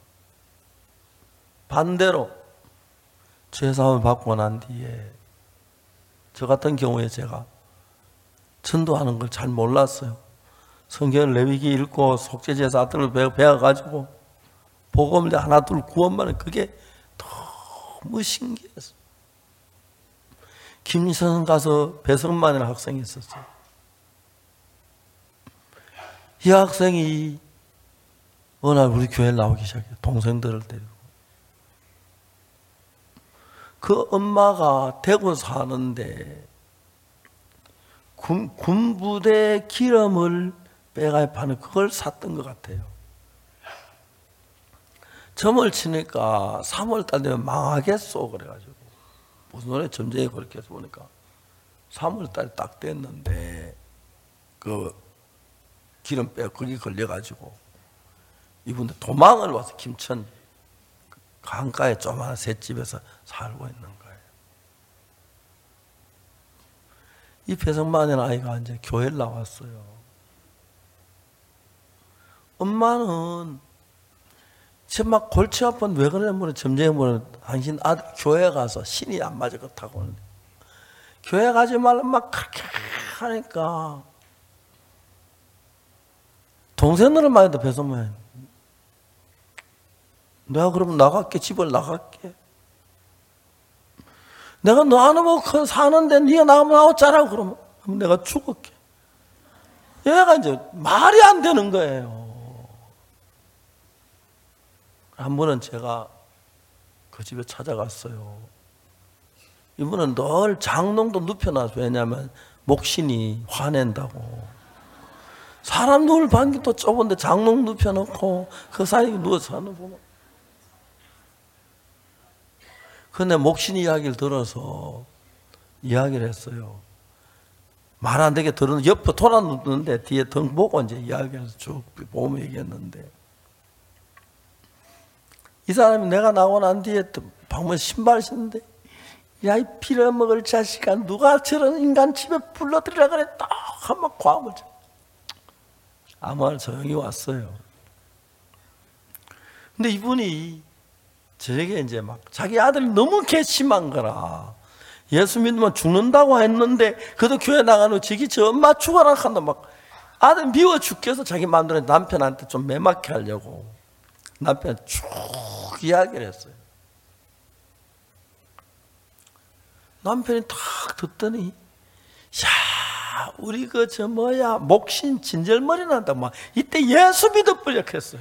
반대로 죄사함을 받고 난 뒤에, 저 같은 경우에 제가 전도하는 걸 잘 몰랐어요. 성경을 레위기 읽고 속죄제사들을 배워가지고 복음을 하나 둘 구원받는, 그게 너무 신기했어요. 김천 가서 배성만이라는 학생이 있었어요. 이 학생이 어느 날 우리 교회에 나오기 시작해요. 동생들을 데리고. 그 엄마가 대구 사는데 군부대 기름을 빼가 파는 그걸 샀던 것 같아요. 점을 치니까 3월달 되면 망하겠소 그래가지고, 무슨 노래 점쟁이 그렇게 해서 보니까 3월달 딱 됐는데 그 기름 빼 거기 걸려가지고 이분들 도망을 와서 김천 강가에 조그마한 셋집에서 살고 있는 거예요. 이 배성만이라는 아이가 이제 교회를 나왔어요. 엄마는 지금 막 골치 아픈, 왜 그러냐면 점쟁이는 당신 아들 교회 가서 신이 안 맞을 것 같다고 하는데, 교회 가지 말라 막 그렇게 하니까 동생들은 말해도 배성만, 내가 그러면 나갈게, 집을 나갈게. 내가 너 안 오면 사는데 네가 나가면 나왔잖아. 그러면 내가 죽을게. 얘가 이제 말이 안 되는 거예요. 한 번은 제가 그 집에 찾아갔어요. 이분은 늘 장롱도 눕혀놔서, 왜냐하면 목신이 화낸다고. 사람 누울 방이 또 좁은데 장롱 눕혀놓고 그 사이에 누워서 하는 보면. 근데 목신 이야기를 들어서 이야기를 했어요. 말 안 되게 들었는데 옆에 돌아눕는데 뒤에 등 보고 이제 이야기해서 쭉 보면 얘기했는데, 이 사람이 내가 나오고 난 뒤에 방문 신발 신는데, 야, 이 빌어먹을 자식아, 누가 저런 인간 집에 불러들이라 그랬다. 한번 과음을 아무 말 조용히 왔어요. 근데 이분이 저에게 이제 막 자기 아들이 너무 괘씸한 거라, 예수 믿으면 죽는다고 했는데 그래도 교회 나가는 지기 저 엄마 죽어라 한다, 막 아들 미워 죽겠어. 자기 마음대로 남편한테 좀 매맞게 하려고 남편 쭉 이야기를 했어요. 남편이 탁 듣더니, 야, 우리 그 저 뭐야 목신 진절머리 난다, 막 이때 예수 믿어버려 했어요.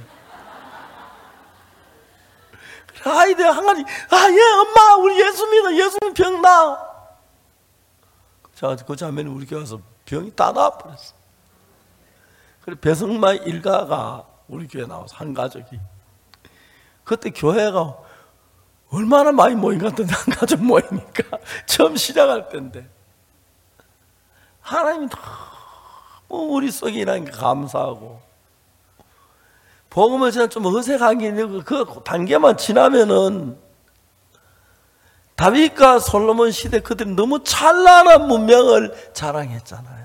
아이들 한가지, 예 엄마 우리 예수 믿어, 예수 믿으면 병 나. 자, 그 자매는 우리 교회 와서 병이 다 나와버렸어. 그래 배성만 일가가 우리 교회 나와서 한 가족이, 그때 교회가 얼마나 많이 모인 것 같은데, 한 가족 모이니까 처음 시작할 때인데 하나님이 너무 우리 속에 일하는 게 감사하고, 복음을 저는 좀 어색한 게 있는 그 단계만 지나면은, 다윗과 솔로몬 시대 그들이 너무 찬란한 문명을 자랑했잖아요.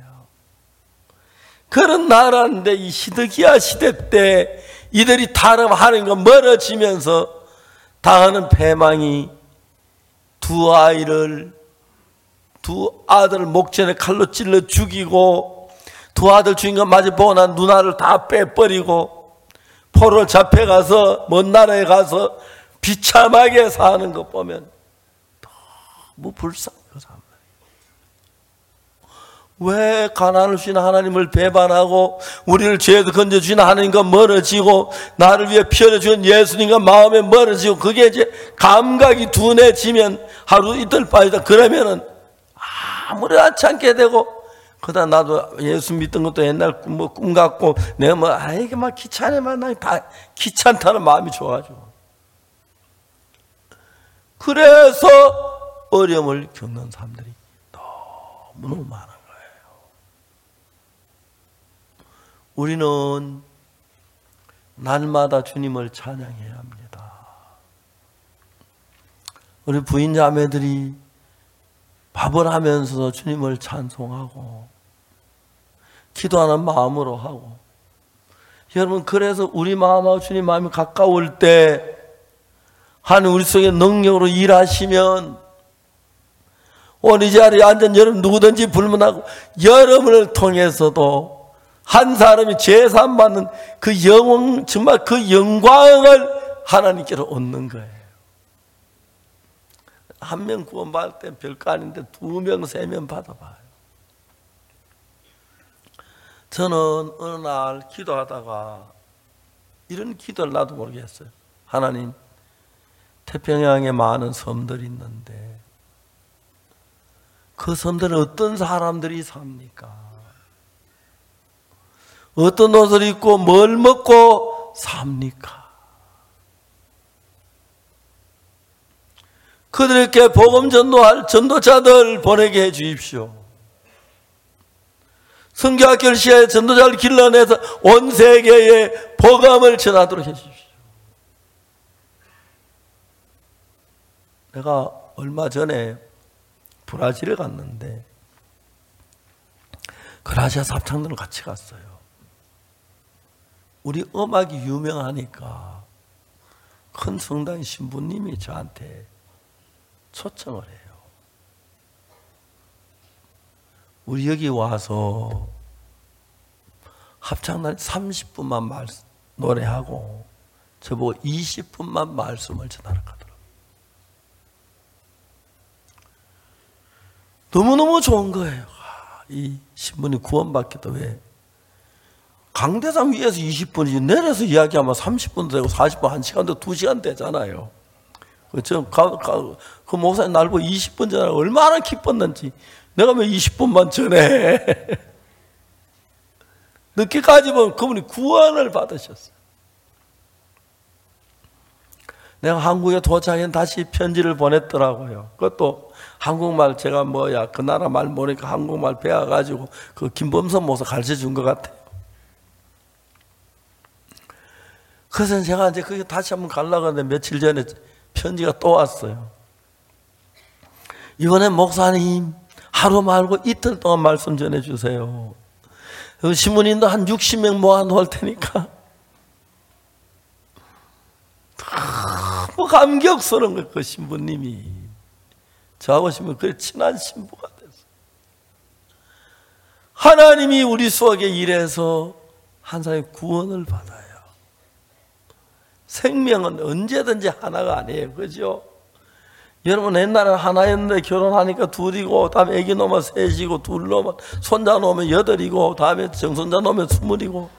그런 나라인데 이 시드기야 시대 때 이들이 다름 하나님과 멀어지면서 당하는 패망이, 두 아들을 목전에 칼로 찔러 죽이고, 두 아들 죽인 것 마저 보고 난 누나를 다 빼버리고 포로 잡혀가서 먼 나라에 가서 비참하게 사는 것 보면 너무 불쌍해요. 왜 가난을 주신 하나님을 배반하고 우리를 죄에서 건져주신 하나님과 멀어지고 나를 위해 피 흘려주신 예수님과 마음에 멀어지고, 그게 이제 감각이 둔해지면 하루 이틀 빠지다 그러면은 아무렇지 않게 되고, 그러다 나도 예수 믿던 것도 옛날 꿈 같고, 내가 이게 막 귀찮으면 나 다 귀찮다는 마음이 좋아가지고, 그래서 어려움을 겪는 사람들이 너무너무 많은 거예요. 우리는 날마다 주님을 찬양해야 합니다. 우리 부인 자매들이 밥을 하면서도 주님을 찬송하고 기도하는 마음으로 하고, 여러분, 그래서 우리 마음하고 주님 마음이 가까울 때 하나님 우리 속에 능력으로 일하시면 오늘 이 자리에 앉은 여러분 누구든지 불문하고 여러분을 통해서도 한 사람이 제사받는 그 영광, 정말 그 영광을 하나님께로 얻는 거예요. 한 명 구원받을 땐 별거 아닌데 2명, 3명 받아봐요. 저는 어느 날 기도하다가 이런 기도를 나도 모르겠어요. 하나님, 태평양에 많은 섬들이 있는데 그 섬들은 어떤 사람들이 삽니까? 어떤 옷을 입고 뭘 먹고 삽니까? 그들에게 복음 전도할 전도자들 보내게 해 주십시오. 선교학교를 시작해 전도자를 길러내서 온 세계에 복음을 전하도록 해 주십시오. 내가 얼마 전에 브라질에 갔는데 그라시아스 합창단을 같이 갔어요. 우리 음악이 유명하니까 큰 성당 신부님이 저한테 초청을 해요. 우리 여기 와서 합창단 30분만 노래하고 저보고 20분만 말씀을 전하라 하더라고요. 너무너무 좋은 거예요. 이 신부님 구원받겠다. 왜? 강대상 위에서 20분이지 내려서 이야기하면 30분도 되고 40분, 1시간도 2시간 되잖아요. 그 목사님 날 보고 20분 전에 얼마나 기뻤는지. 내가 왜 20분만 전해? 늦게까지 보면 그분이 구원을 받으셨어요. 내가 한국에 도착해 다시 편지를 보냈더라고요. 그것도 한국말, 제가 그 나라 말 모르니까 한국말 배워가지고 그 김범선 목사 가르쳐 준 것 같아요. 그래서 제가 이제 거기 다시 한번 가려고 하는데 며칠 전에 편지가 또 왔어요. 이번에 목사님 하루 말고 이틀 동안 말씀 전해주세요. 신부님도 한 60명 모아놓을 테니까. 너무 감격스러운 거예요. 그 신부님이 저하고 신부 그래 친한 신부가 됐어요. 하나님이 우리 속에 일해서 한 사람이 구원을 받아요. 생명은 언제든지 하나가 아니에요. 그죠? 여러분 옛날에는 하나였는데 결혼하니까 둘이고, 다음에 애기 놓으면 셋이고, 둘 놓으면 손자 놓으면 8이고, 다음에 정손자 놓으면 20이고.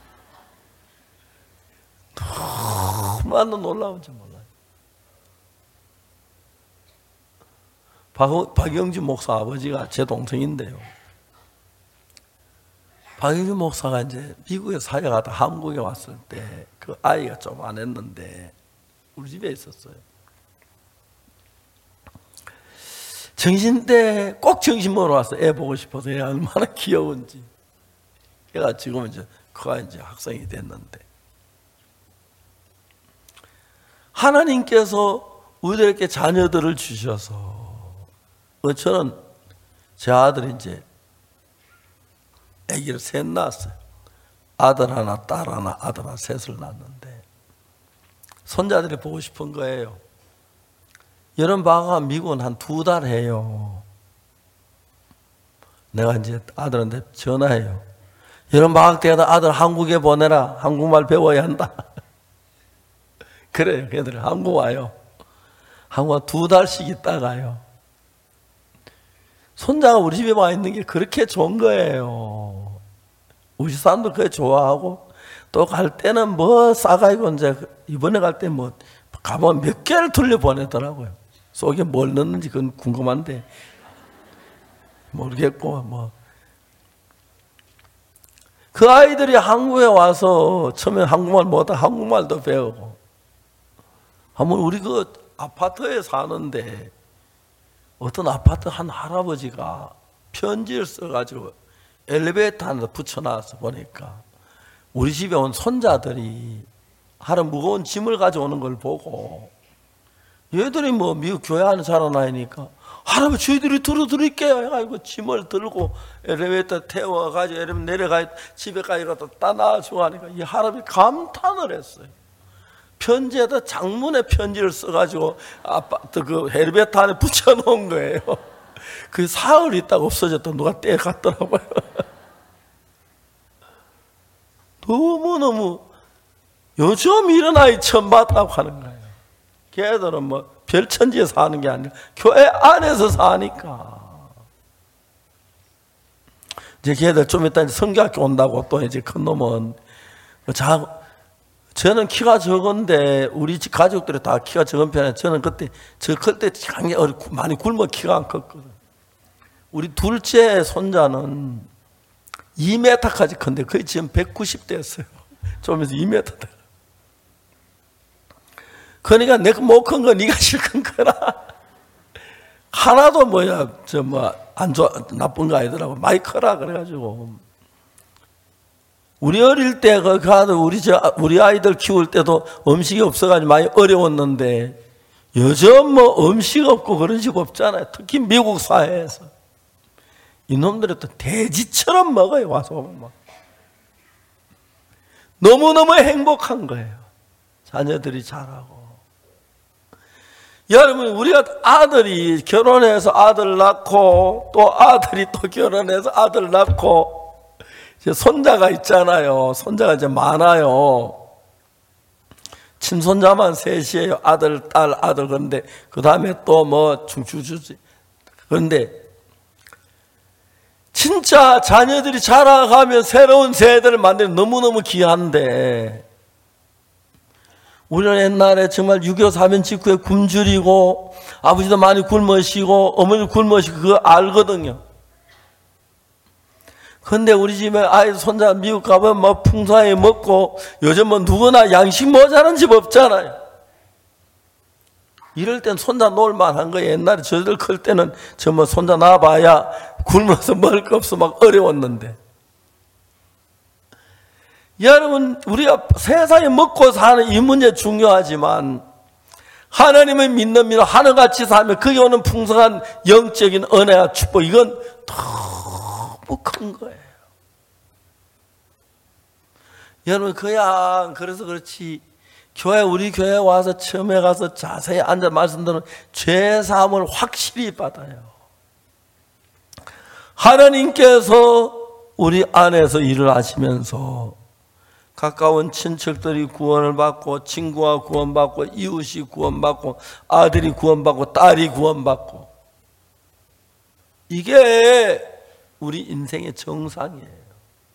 너무나도 놀라운지 몰라요. 박영주 목사 아버지가 제 동생인데요. 박영주 목사가 이제 미국에 사역하다 한국에 왔을 때 그 아이가 좀 안 했는데 우리 집에 있었어요. 정신 때 꼭 정신 먹으러 왔어. 애 보고 싶어서. 애 얼마나 귀여운지. 걔가 지금 이제 그가 이제 학생이 됐는데 하나님께서 우리들에게 자녀들을 주셔서 저는 제 아들이 이제 아기를 셋 낳았어요. 아들 하나, 딸 하나, 아들 하나, 셋을 낳았는데 손자들이 보고 싶은 거예요. 여름 방학 미국은 한 2달 해요. 내가 이제 아들한테 전화해요. 여름 방학 때마다 아들 한국에 보내라. 한국말 배워야 한다. 그래요. 걔들이 한국 와요. 한국 2달씩 있다가요. 손자가 우리 집에 와 있는 게 그렇게 좋은 거예요. 우리 사람도 그게 좋아하고, 또 갈 때는 뭐 싸가지고 이제 이번에 갈 때 뭐 가면 몇 개를 돌려 보내더라고요. 속에 뭘 넣는지 그건 궁금한데 모르겠고 뭐. 그 아이들이 한국에 와서 처음에 한국말 못하고 한국말도 배우고. 한번 우리 그 아파트에 사는데 어떤 아파트 한 할아버지가 편지를 써가지고 엘리베이터 하나 붙여놨어. 보니까 우리 집에 온 손자들이 하는 무거운 짐을 가져오는 걸 보고 얘들이 뭐 미국 교회 안에 자라나니까 할아버지 저희들이 들어드릴게요 해가지고 짐을 들고 엘리베이터 태워가지고 엘리베이터 내려가 집에까지 가서 따놔주고 하니까 이 할아버지 감탄을 했어요. 편지에다 장문의 편지를 써가지고 아파트 그 엘리베이터 안에 붙여놓은 거예요. 그 사흘 있다가 없어졌다 누가 떼갔더라고요. 너무너무 요즘 이런 아이 처음 봤다고 하는 거예요. 걔들은 뭐 별천지에 사는 게 아니라 교회 안에서 사니까. 이제 걔들 좀 이따 성교학교 온다고 또 이제 큰 놈은 저는 키가 적은데 우리 집 가족들이 다 키가 적은 편이에요. 저는 그때 저 클 때 많이 굶어 키가 안 컸거든. 우리 둘째 손자는 2m까지 큰데 거의 지금 190대였어요. 좀 있어서 2m 돼. 그러니까 내가 못 큰 거 네가 실컷 커라. 하나도 안 좋아 나쁜 거 아니더라고. 많이 커라 그래가지고 우리 어릴 때 우리 아이들 키울 때도 음식이 없어가지고 많이 어려웠는데 요즘 뭐 음식 없고 그런 식 없잖아요. 특히 미국 사회에서 이놈들이 또 돼지처럼 먹어요. 와서 보면 너무너무 행복한 거예요. 자녀들이 자라고. 여러분 우리가 아들이 결혼해서 아들 낳고 또 아들이 또 결혼해서 아들 낳고 이제 손자가 있잖아요. 손자가 이제 많아요. 친손자만 셋이에요. 아들, 딸, 아들. 그런데 그 다음에 또 뭐 중추주지. 그런데 진짜 자녀들이 자라가면 새로운 세대를 만드는 너무너무 귀한데 우리는 옛날에 정말 6.25 사면 직후에 굶주리고 아버지도 많이 굶으시고 어머니도 굶으시고 그거 알거든요. 근데 우리 집에 아이 손자 미국 가면 뭐 풍성하게 먹고 요즘은 누구나 양식 모자란 집 없잖아요. 이럴 땐 손자 놀만한 거예요. 옛날에 저희들 클 때는 뭐 손자 낳아봐야 굶어서 먹을 거 없어 막 어려웠는데 여러분 우리가 세상에 먹고 사는 이 문제 중요하지만 하나님을 믿는 믿음 하늘같이 살면 거기 오는 풍성한 영적인 은혜와 축복 이건 너무 큰 거예요. 여러분 그래서 그렇지 우리 교회 와서 처음에 가서 자세히 앉아 말씀드리면 죄사함을 확실히 받아요. 하나님께서 우리 안에서 일을 하시면서 가까운 친척들이 구원을 받고 친구가 구원받고 이웃이 구원받고 아들이 구원받고 딸이 구원받고 이게 우리 인생의 정상이에요.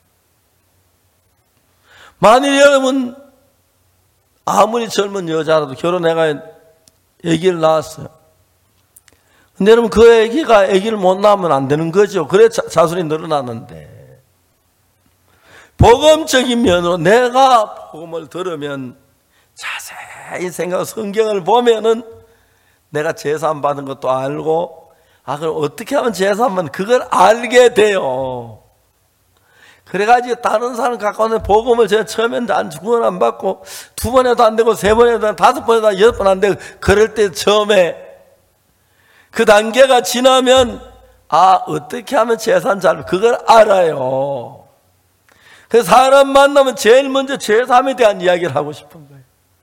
만일 여러분 아무리 젊은 여자라도 결혼해가 아기를 낳았어요. 근데 여러분 그 아기를 못 낳으면 안 되는 거죠. 그래 자손이 늘어나는데 복음적인 면으로 내가 복음을 들으면 자세히 생각 성경을 보면은 내가 제사함 받은 것도 알고 그럼 어떻게 하면 제사함 받는 그걸 알게 돼요. 그래가지고 다른 사람 가까운데 복음을 제가 처음엔 구원 안 받고 두 번 해도 안 되고 세 번 해도 다섯 번 해도 여섯 번 안 되고 그럴 때 처음에 그 단계가 지나면 어떻게 하면 제사함 잘 그걸 알아요. 그래서 사람 만나면 제일 먼저 제사함에 대한 이야기를 하고 싶은 거예요.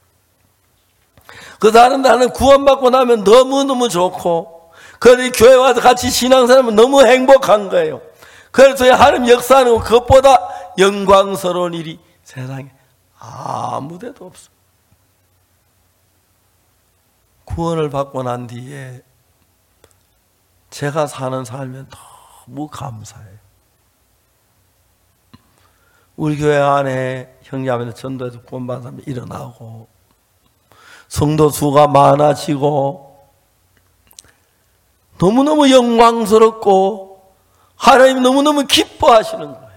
그 사람들은 구원받고 나면 너무너무 좋고 그러니 교회 와서 같이 신앙생활하면 너무 행복한 거예요. 그래서 하나님 역사는 그것보다 영광스러운 일이 세상에 아무 데도 없어. 구원을 받고 난 뒤에 제가 사는 삶에 너무 감사해요. 우리 교회 안에 형제자매들 전도해서 구원받은 사람이 일어나고 성도 수가 많아지고 너무너무 영광스럽고 하나님이 너무너무 기뻐하시는 거예요.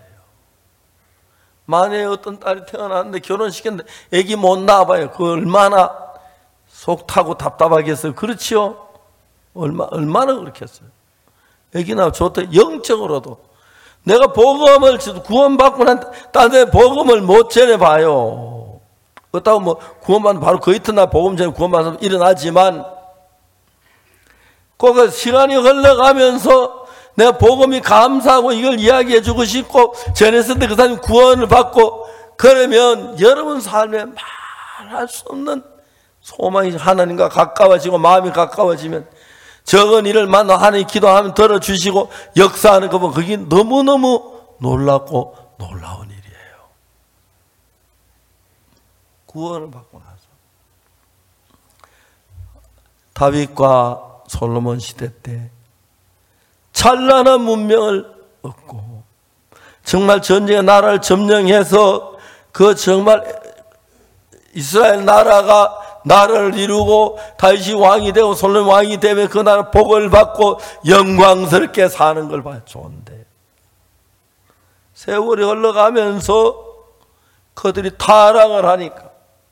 만약에 어떤 딸이 태어났는데 결혼시켰는데 애기 못 낳아봐요. 그 얼마나 속 타고 답답하겠어요. 그렇지요? 얼마나 그렇겠어요. 애기 낳아 좋다. 영적으로도 내가 복음을 구원받고 난 다음에 복음을 못 전해봐요. 그렇다고 뭐 구원받는 바로 그 이튿날 복음 전에 구원받으면 일어나지만 그 시간이 흘러가면서 내가 복음이 감사하고 이걸 이야기해 주고 싶고 전했을 때 그 사람이 구원을 받고 그러면 여러분 삶에 말할 수 없는 소망이 하나님과 가까워지고 마음이 가까워지면 적은 일을 만나 하나님 기도하면 들어주시고 역사하는 거 보면 그게 너무너무 놀랍고 놀라운 일이에요. 구원을 받고 나서 다윗과 솔로몬 시대 때 찬란한 문명을 얻고 정말 전쟁의 나라를 점령해서 그 정말 이스라엘 나라를 이루고 다윗이 왕이 되고 솔로몬 왕이 되면 그 나라 복을 받고 영광스럽게 사는 걸 봐요. 좋은데 세월이 흘러가면서 그들이 타락을 하니까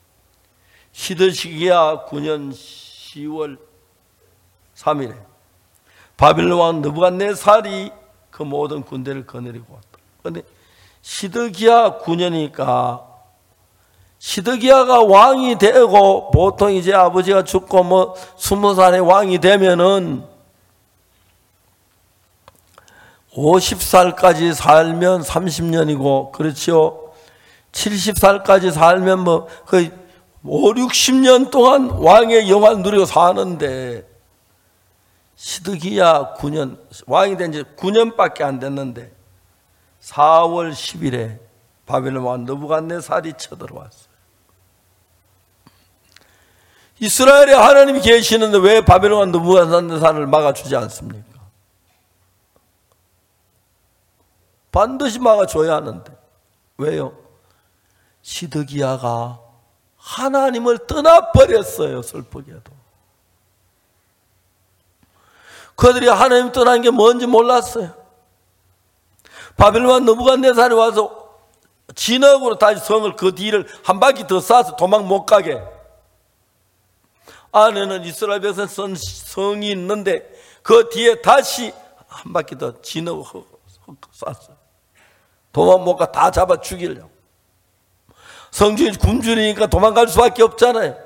시드기야 9년 10월 3일에 바빌론 왕 느부갓네살이 그 모든 군대를 거느리고 왔다. 그런데 시드기야 9년이니까 시드기야가 왕이 되고 보통 이제 아버지가 죽고 뭐 20살에 왕이 되면은 50살까지 살면 30년이고 그렇죠. 70살까지 살면 뭐 거의 5, 60년 동안 왕의 영화를 누리고 사는데 시드기야 9년 왕이 된 지 9년밖에 안 됐는데 4월 10일에 바벨론 왕 느부갓네살이 쳐들어왔어요. 이스라엘에 하나님이 계시는데 왜 바벨론 왕 느부갓네살을 막아주지 않습니까? 반드시 막아줘야 하는데 왜요? 시드기야가 하나님을 떠나버렸어요. 슬프게도 그들이 하나님 떠난 게 뭔지 몰랐어요. 바벨론 왕 느부갓네살이 와서 진흙으로 다시 성을 그 뒤를 한 바퀴 더 쌓아서 도망 못 가게 안에는 이스라엘 백성 성이 있는데 그 뒤에 다시 한 바퀴 더 진흙으로 쌓았어요. 도망 못 가 다 잡아 죽이려고. 성주인 굶주리니까 도망갈 수밖에 없잖아요.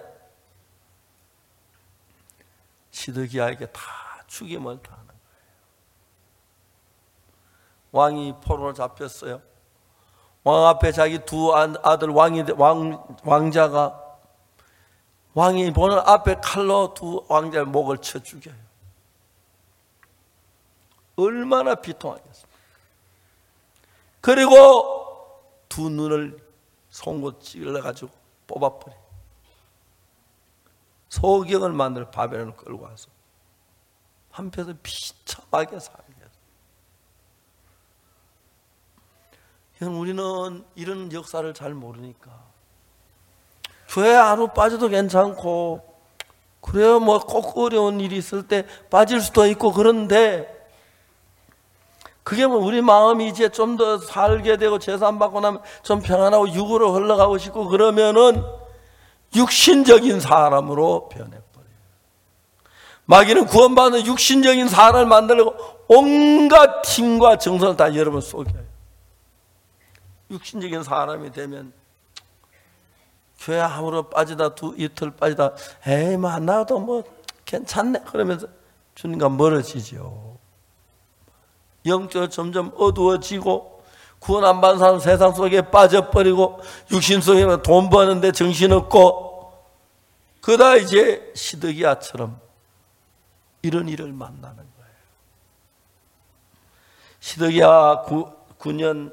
시드기야에게 다 죽임을 당하는 거예요. 왕이 포로로 잡혔어요. 왕 앞에 자기 두 아들 왕자가 왕이 보는 앞에 칼로 두 왕자의 목을 쳐 죽여요. 얼마나 비통하겠습니까? 그리고 두 눈을 송곳 찔러가지고 뽑아버려. 소경을 만들 바벨론을 끌고 와서 한편에서 비참하게 살게 했어요. 우리는 이런 역사를 잘 모르니까 교회 하루 빠져도 괜찮고 그래요 뭐 꼭 어려운 일이 있을 때 빠질 수도 있고 그런데 그게 뭐 우리 마음이 이제 좀 더 살게 되고 재산 받고 나면 좀 평안하고 육으로 흘러가고 싶고 그러면은 육신적인 사람으로 변해버려요. 마귀는 구원받는 육신적인 사람을 만들려고 온갖 힘과 정성을 다 여러분 쏟아요. 육신적인 사람이 되면 교회 아무로 빠지다 이틀 빠지다 에이 뭐 안 나와도 뭐 괜찮네 그러면서 주님과 멀어지죠. 영적으로 점점 어두워지고 구원 안 받은 사람 세상 속에 빠져버리고 육신 속에 돈 버는데 정신없고 그러다 이제 시드기야처럼 이런 일을 만나는 거예요. 시드기야 9년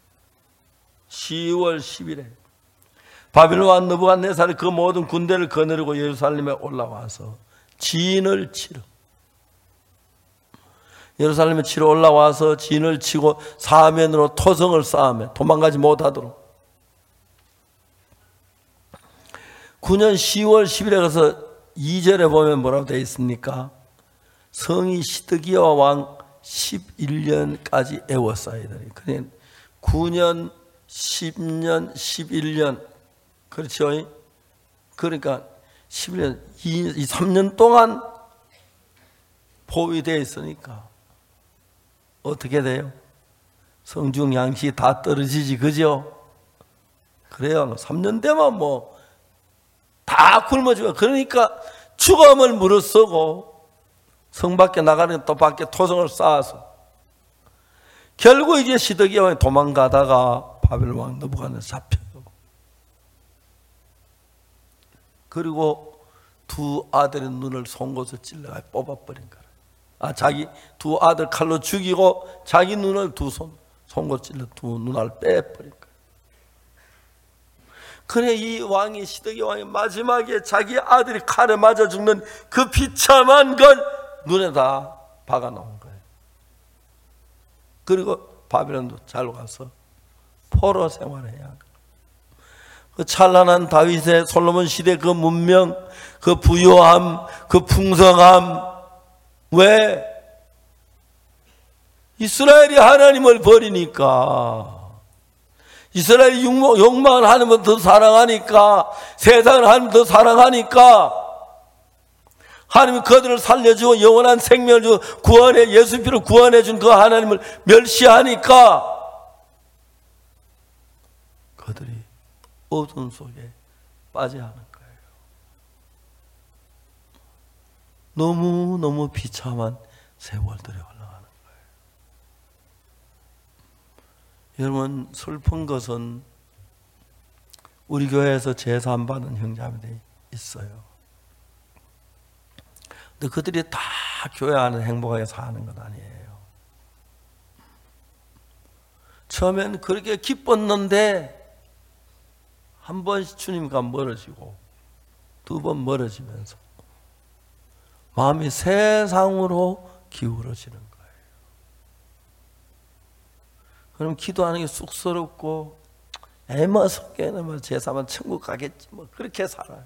10월 10일에 바빌론 왕 느부갓네살이 그 모든 군대를 거느리고 예루살렘에 올라와서 진을 치러 예루살렘에 치러 올라와서 진을 치고 사면으로 토성을 쌓으며 도망가지 못하도록 9년 10월 10일에 가서 2절에 보면 뭐라고 되어 있습니까? 성이 시드기야 왕 11년까지 애워싸야 돼. 그러니까 9년, 10년, 11년 그렇죠? 그러니까 11년, 이 3년 동안 포위되어 있으니까 어떻게 돼요? 성중 양식이 다 떨어지지 그죠? 그래요. 3년 되면 뭐 다 굶어 죽어. 그러니까 죽음을 무릅쓰고 성 밖에 나가는 또 밖에 토성을 쌓아서 결국 이제 시드기야 왕이 도망가다가 바벨론 왕 느부갓네살 잡혀요. 그리고 두 아들의 눈을 송곳을 찔러가 뽑아버린 거라. 자기 두 아들 칼로 죽이고 자기 눈을 송곳 찔러 두 눈알 빼버린 거야. 그래 이 왕이 시드기 왕이 마지막에 자기 아들이 칼에 맞아 죽는 그 비참한 걸 눈에 다 박아 놓은 거예요. 그리고 바벨론도 잘 가서 포로 생활해야 하고 그 찬란한 다윗의 솔로몬 시대 그 문명, 그 부요함, 그 풍성함, 왜? 이스라엘이 하나님을 버리니까, 이스라엘이 욕망을 하나님을 더 사랑하니까, 세상을 하나님을 더 사랑하니까, 하나님이 그들을 살려주고 영원한 생명을 주고 구원해, 예수 피로 구원해 준 그 하나님을 멸시하니까 그들이 어둠 속에 빠져야 하는 거예요. 너무너무 비참한 세월들이 흘러가는 거예요. 여러분, 슬픈 것은 우리 교회에서 제사 받은 형제자매들이 있어요. 근데 그들이 다 교회 안에 행복하게 사는 건 아니에요. 처음엔 그렇게 기뻤는데 한 번씩 주님과 멀어지고 두 번 멀어지면서 마음이 세상으로 기울어지는 거예요. 그럼 기도하는 게 쑥스럽고 뭐 속에는 뭐 제사만 천국 가겠지 뭐 그렇게 살아요.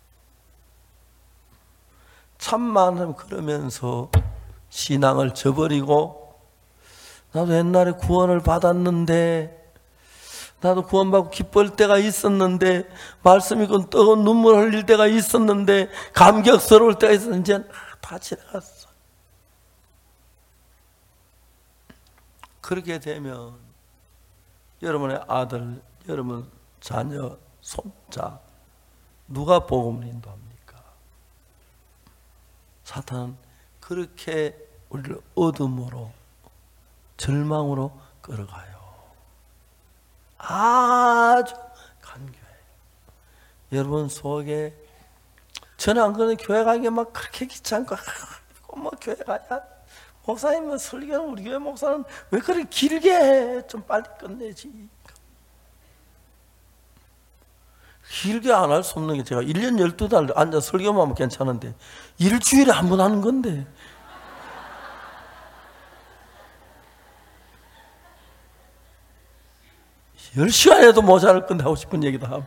참많은 그러면서 신앙을 저버리고 나도 옛날에 구원을 받았는데 나도 구원받고 기쁠 때가 있었는데 말씀 읽고 뜨거운 눈물 흘릴 때가 있었는데 감격스러울 때가 있었는데 이제 다 지나갔어. 그렇게 되면 여러분의 아들, 여러분 자녀, 손자 누가 복음을 인도합니까? 사탄은 그렇게 우리를 어둠으로 절망으로 끌어가요. 아주 간교해요. 여러분 속에 저는 안 그러는 교회 가는 게 막 그렇게 귀찮고 뭐 교회 가야 목사님은 설교는 우리 교회 목사는 왜 그렇게 길게 해? 좀 빨리 끝내지. 길게 안 할 수 없는 게 제가 1년 12달 앉아 설교만 하면 괜찮은데 일주일에 한 번 하는 건데 10시간 해도 모자랄 건데 하고 싶은 얘기도 하고.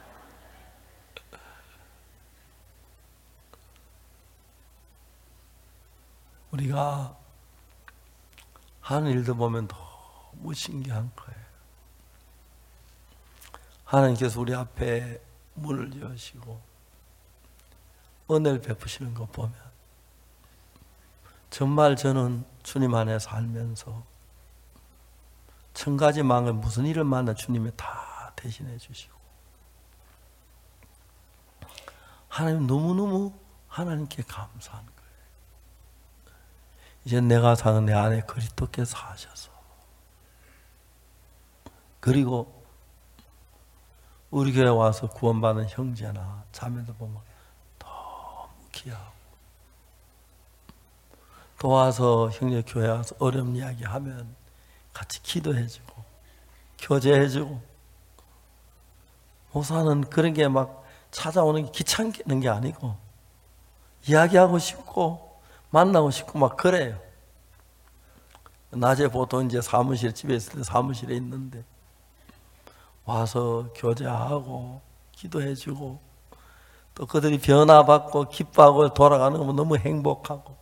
우리가 하는 일도 보면 너무 신기한 거예요. 하나님께서 우리 앞에 문을 여시고 은혜를 베푸시는 거 보면 정말 저는 주님 안에 살면서 1000가지 망을 무슨 일을 만나 주님이 다 대신해 주시고 하나님 너무너무 하나님께 감사한 거예요. 이제 내가 사는 내 안에 그리스도께서 사셔서 그리고 우리 교회 와서 구원받은 형제나 자매들 보면 너무 귀하고 또 와서 형제 교회 와서 어려운 이야기 하면 같이 기도해주고 교제해주고 목사는 그런 게 막 찾아오는 게 귀찮는 게 아니고 이야기하고 싶고 만나고 싶고 막 그래요. 낮에 보통 이제 사무실 집에 있을 때 사무실에 있는데 와서 교제하고 기도해주고 또 그들이 변화받고 기뻐하고 돌아가는 거 너무 행복하고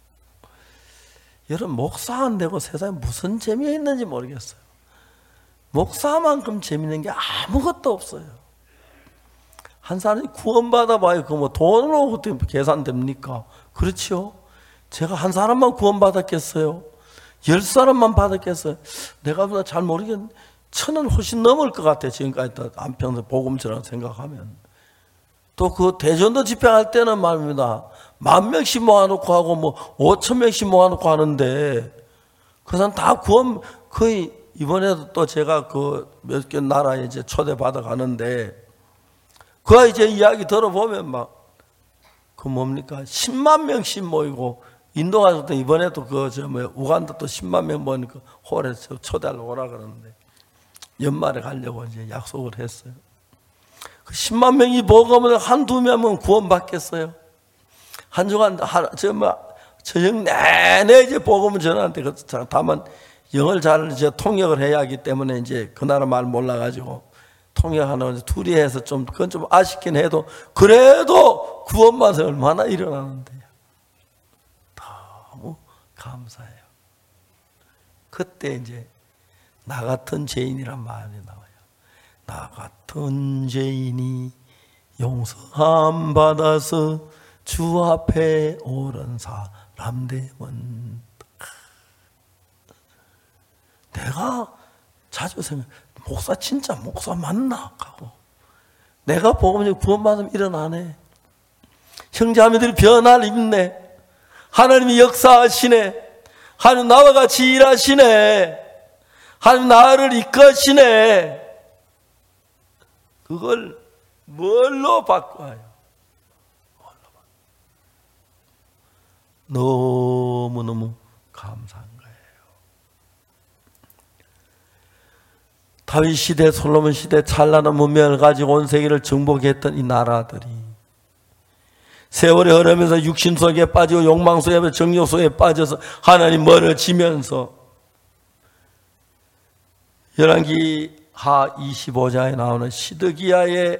여러분 목사 안 되고 세상에 무슨 재미가 있는지 모르겠어요. 목사만큼 재밌는 게 아무것도 없어요. 한 사람이 구원받아 봐요. 그 뭐 돈으로 어떻게 계산됩니까? 그렇죠? 제가 한 사람만 구원받았겠어요? 10사람만 받았겠어요? 내가 잘 모르겠는데 1000은 훨씬 넘을 것 같아요. 지금까지 한평생 복음처럼 생각하면 또 그 대전도 집회할 때는 말입니다. 10,000명씩 모아놓고 하고 뭐 5,000명씩 모아놓고 하는데 그 사람 다 구원 거의 이번에도 또 제가 그 몇 개 나라에 이제 초대받아 가는데 그 이제 이야기 들어보면 막 그 뭡니까 10만 명씩 모이고 인도 가서 또 이번에도 그 저 뭐 우간다 또 10만 명 모이니까 홀에 초대하려고 오라 그러는데 연말에 가려고 이제 약속을 했어요. 그 10만 명이 복음을 한두 명은 구원받겠어요? 한 주간 저녁 내내 이제 복음을 전하는데 다만 영어를 잘 이제 통역을 해야 하기 때문에 이제 그 나라 말 몰라가지고 통역하는 둘이 해서 좀 그건 좀 아쉽긴 해도 그래도 구원받아 얼마나 일어나는데요. 너무 감사해요. 그때 이제 나 같은 죄인이란 말이 나와요. 나 같은 죄인이 용서함 받아서 주 앞에 오른 사람 되면 내가 자주 생각 목사 진짜 목사 맞나 하고 내가 복음 구원받으면 일어나네. 형제자매들이 변화를 입네. 하나님이 역사하시네. 하나님 나와 같이 일하시네. 하나님 나를 이끄시네. 그걸 뭘로 바꿔요? 너무너무 감사한 거예요. 다윗 시대, 솔로몬 시대 찬란한 문명을 가지고 온 세계를 정복했던 이 나라들이 세월이 흐르면서 육신 속에 빠지고 욕망 속에 정욕 속에 빠져서 하나님 멀어지면서 열왕기 하 25장에 나오는 시드기야의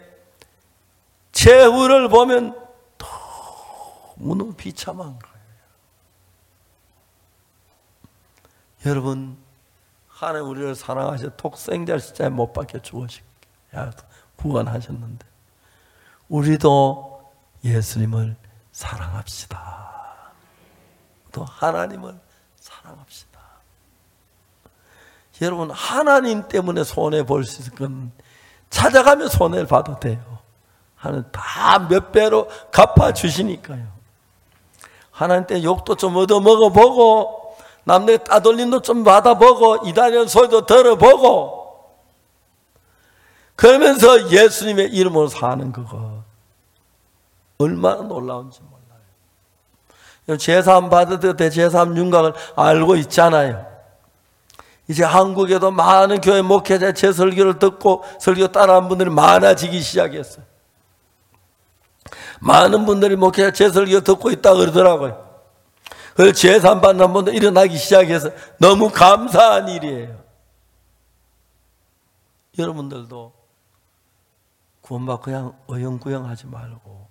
최후를 보면 너무너무 비참한 거예요. 여러분, 하나님 우리를 사랑하셔 독생자를 십자가에 못 박혀 죽으시고 구원하셨는데 우리도 예수님을 사랑합시다. 또 하나님을 사랑합시다. 여러분, 하나님 때문에 손해볼 수 있을 건 찾아가면 손해를 봐도 돼요. 하나님 다 몇 배로 갚아주시니까요. 하나님 때 욕도 좀 얻어먹어보고 남들 따돌림도 좀 받아보고 이단이라는 소리도 들어보고 그러면서 예수님의 이름으로 사는 그거 얼마나 놀라운지 몰라요. 제사함 받을 때 대제사함 윤곽을 알고 있잖아요. 이제 한국에도 많은 교회 목회자의 제 설교를 듣고 설교 따라한 분들이 많아지기 시작했어요. 많은 분들이 목회자 제 설교 듣고 있다고 그러더라고요. 그래서 제사 받는 분들 일어나기 시작해서 너무 감사한 일이에요. 여러분들도 구원받고 그냥 어영부영 하지 말고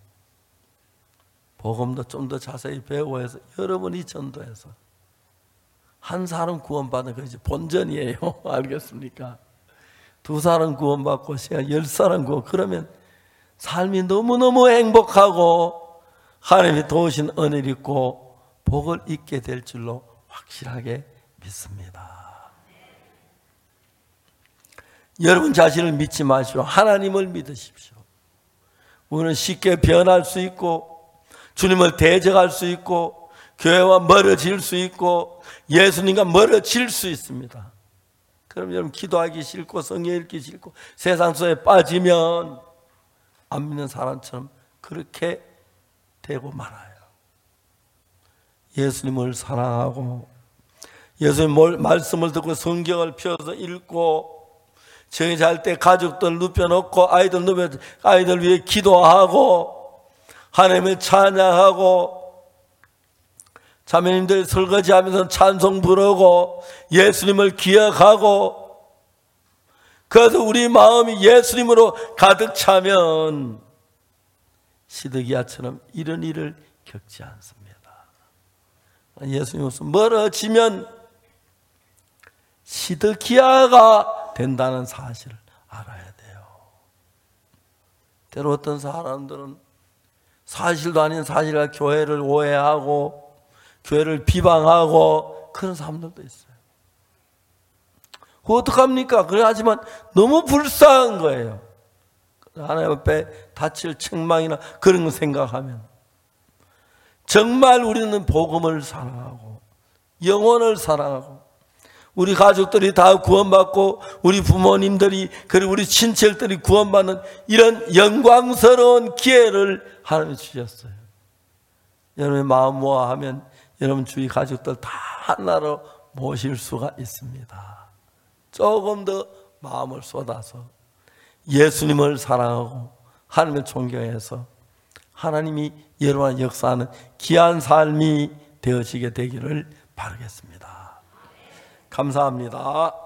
복음도 좀 더 자세히 배우고 해서 여러분이 전도해서 한 사람 구원받는 것이 본전이에요. 알겠습니까? 두 사람 구원받고 10사람 구원 그러면 삶이 너무너무 행복하고 하나님이 도우신 은혜를 있고 복을 잊게 될 줄로 확실하게 믿습니다. 여러분 자신을 믿지 마시고 하나님을 믿으십시오. 우리는 쉽게 변할 수 있고 주님을 대적할 수 있고 교회와 멀어질 수 있고 예수님과 멀어질 수 있습니다. 그럼 여러분 기도하기 싫고 성경 읽기 싫고 세상 속에 빠지면 안 믿는 사람처럼 그렇게 되고 말아요. 예수님을 사랑하고 예수님 말씀을 듣고 성경을 펴서 읽고 정이 잘 때 가족들 눕혀놓고 아이들 위해 기도하고 하나님을 찬양하고 자매님들 설거지하면서 찬송 부르고 예수님을 기억하고 그래서 우리 마음이 예수님으로 가득 차면 시드기야처럼 이런 일을 겪지 않습니다. 예수님으로서 멀어지면 시드기야가 된다는 사실을 알아야 돼요. 때로 어떤 사람들은 사실도 아닌 사실과 교회를 오해하고 교회를 비방하고 그런 사람들도 있어요. 그거 어떡합니까? 그래 하지만 너무 불쌍한 거예요. 하나님 앞에 다칠 책망이나 그런 거 생각하면 정말 우리는 복음을 사랑하고 영혼을 사랑하고 우리 가족들이 다 구원받고 우리 부모님들이 그리고 우리 친척들이 구원받는 이런 영광스러운 기회를 하나님이 주셨어요. 여러분의 마음 모아하면 여러분 주위 가족들 다 하나로 모실 수가 있습니다. 조금 더 마음을 쏟아서 예수님을 사랑하고 하나님을 존경해서 하나님이 여러분 역사하는 귀한 삶이 되어지게 되기를 바라겠습니다. 감사합니다.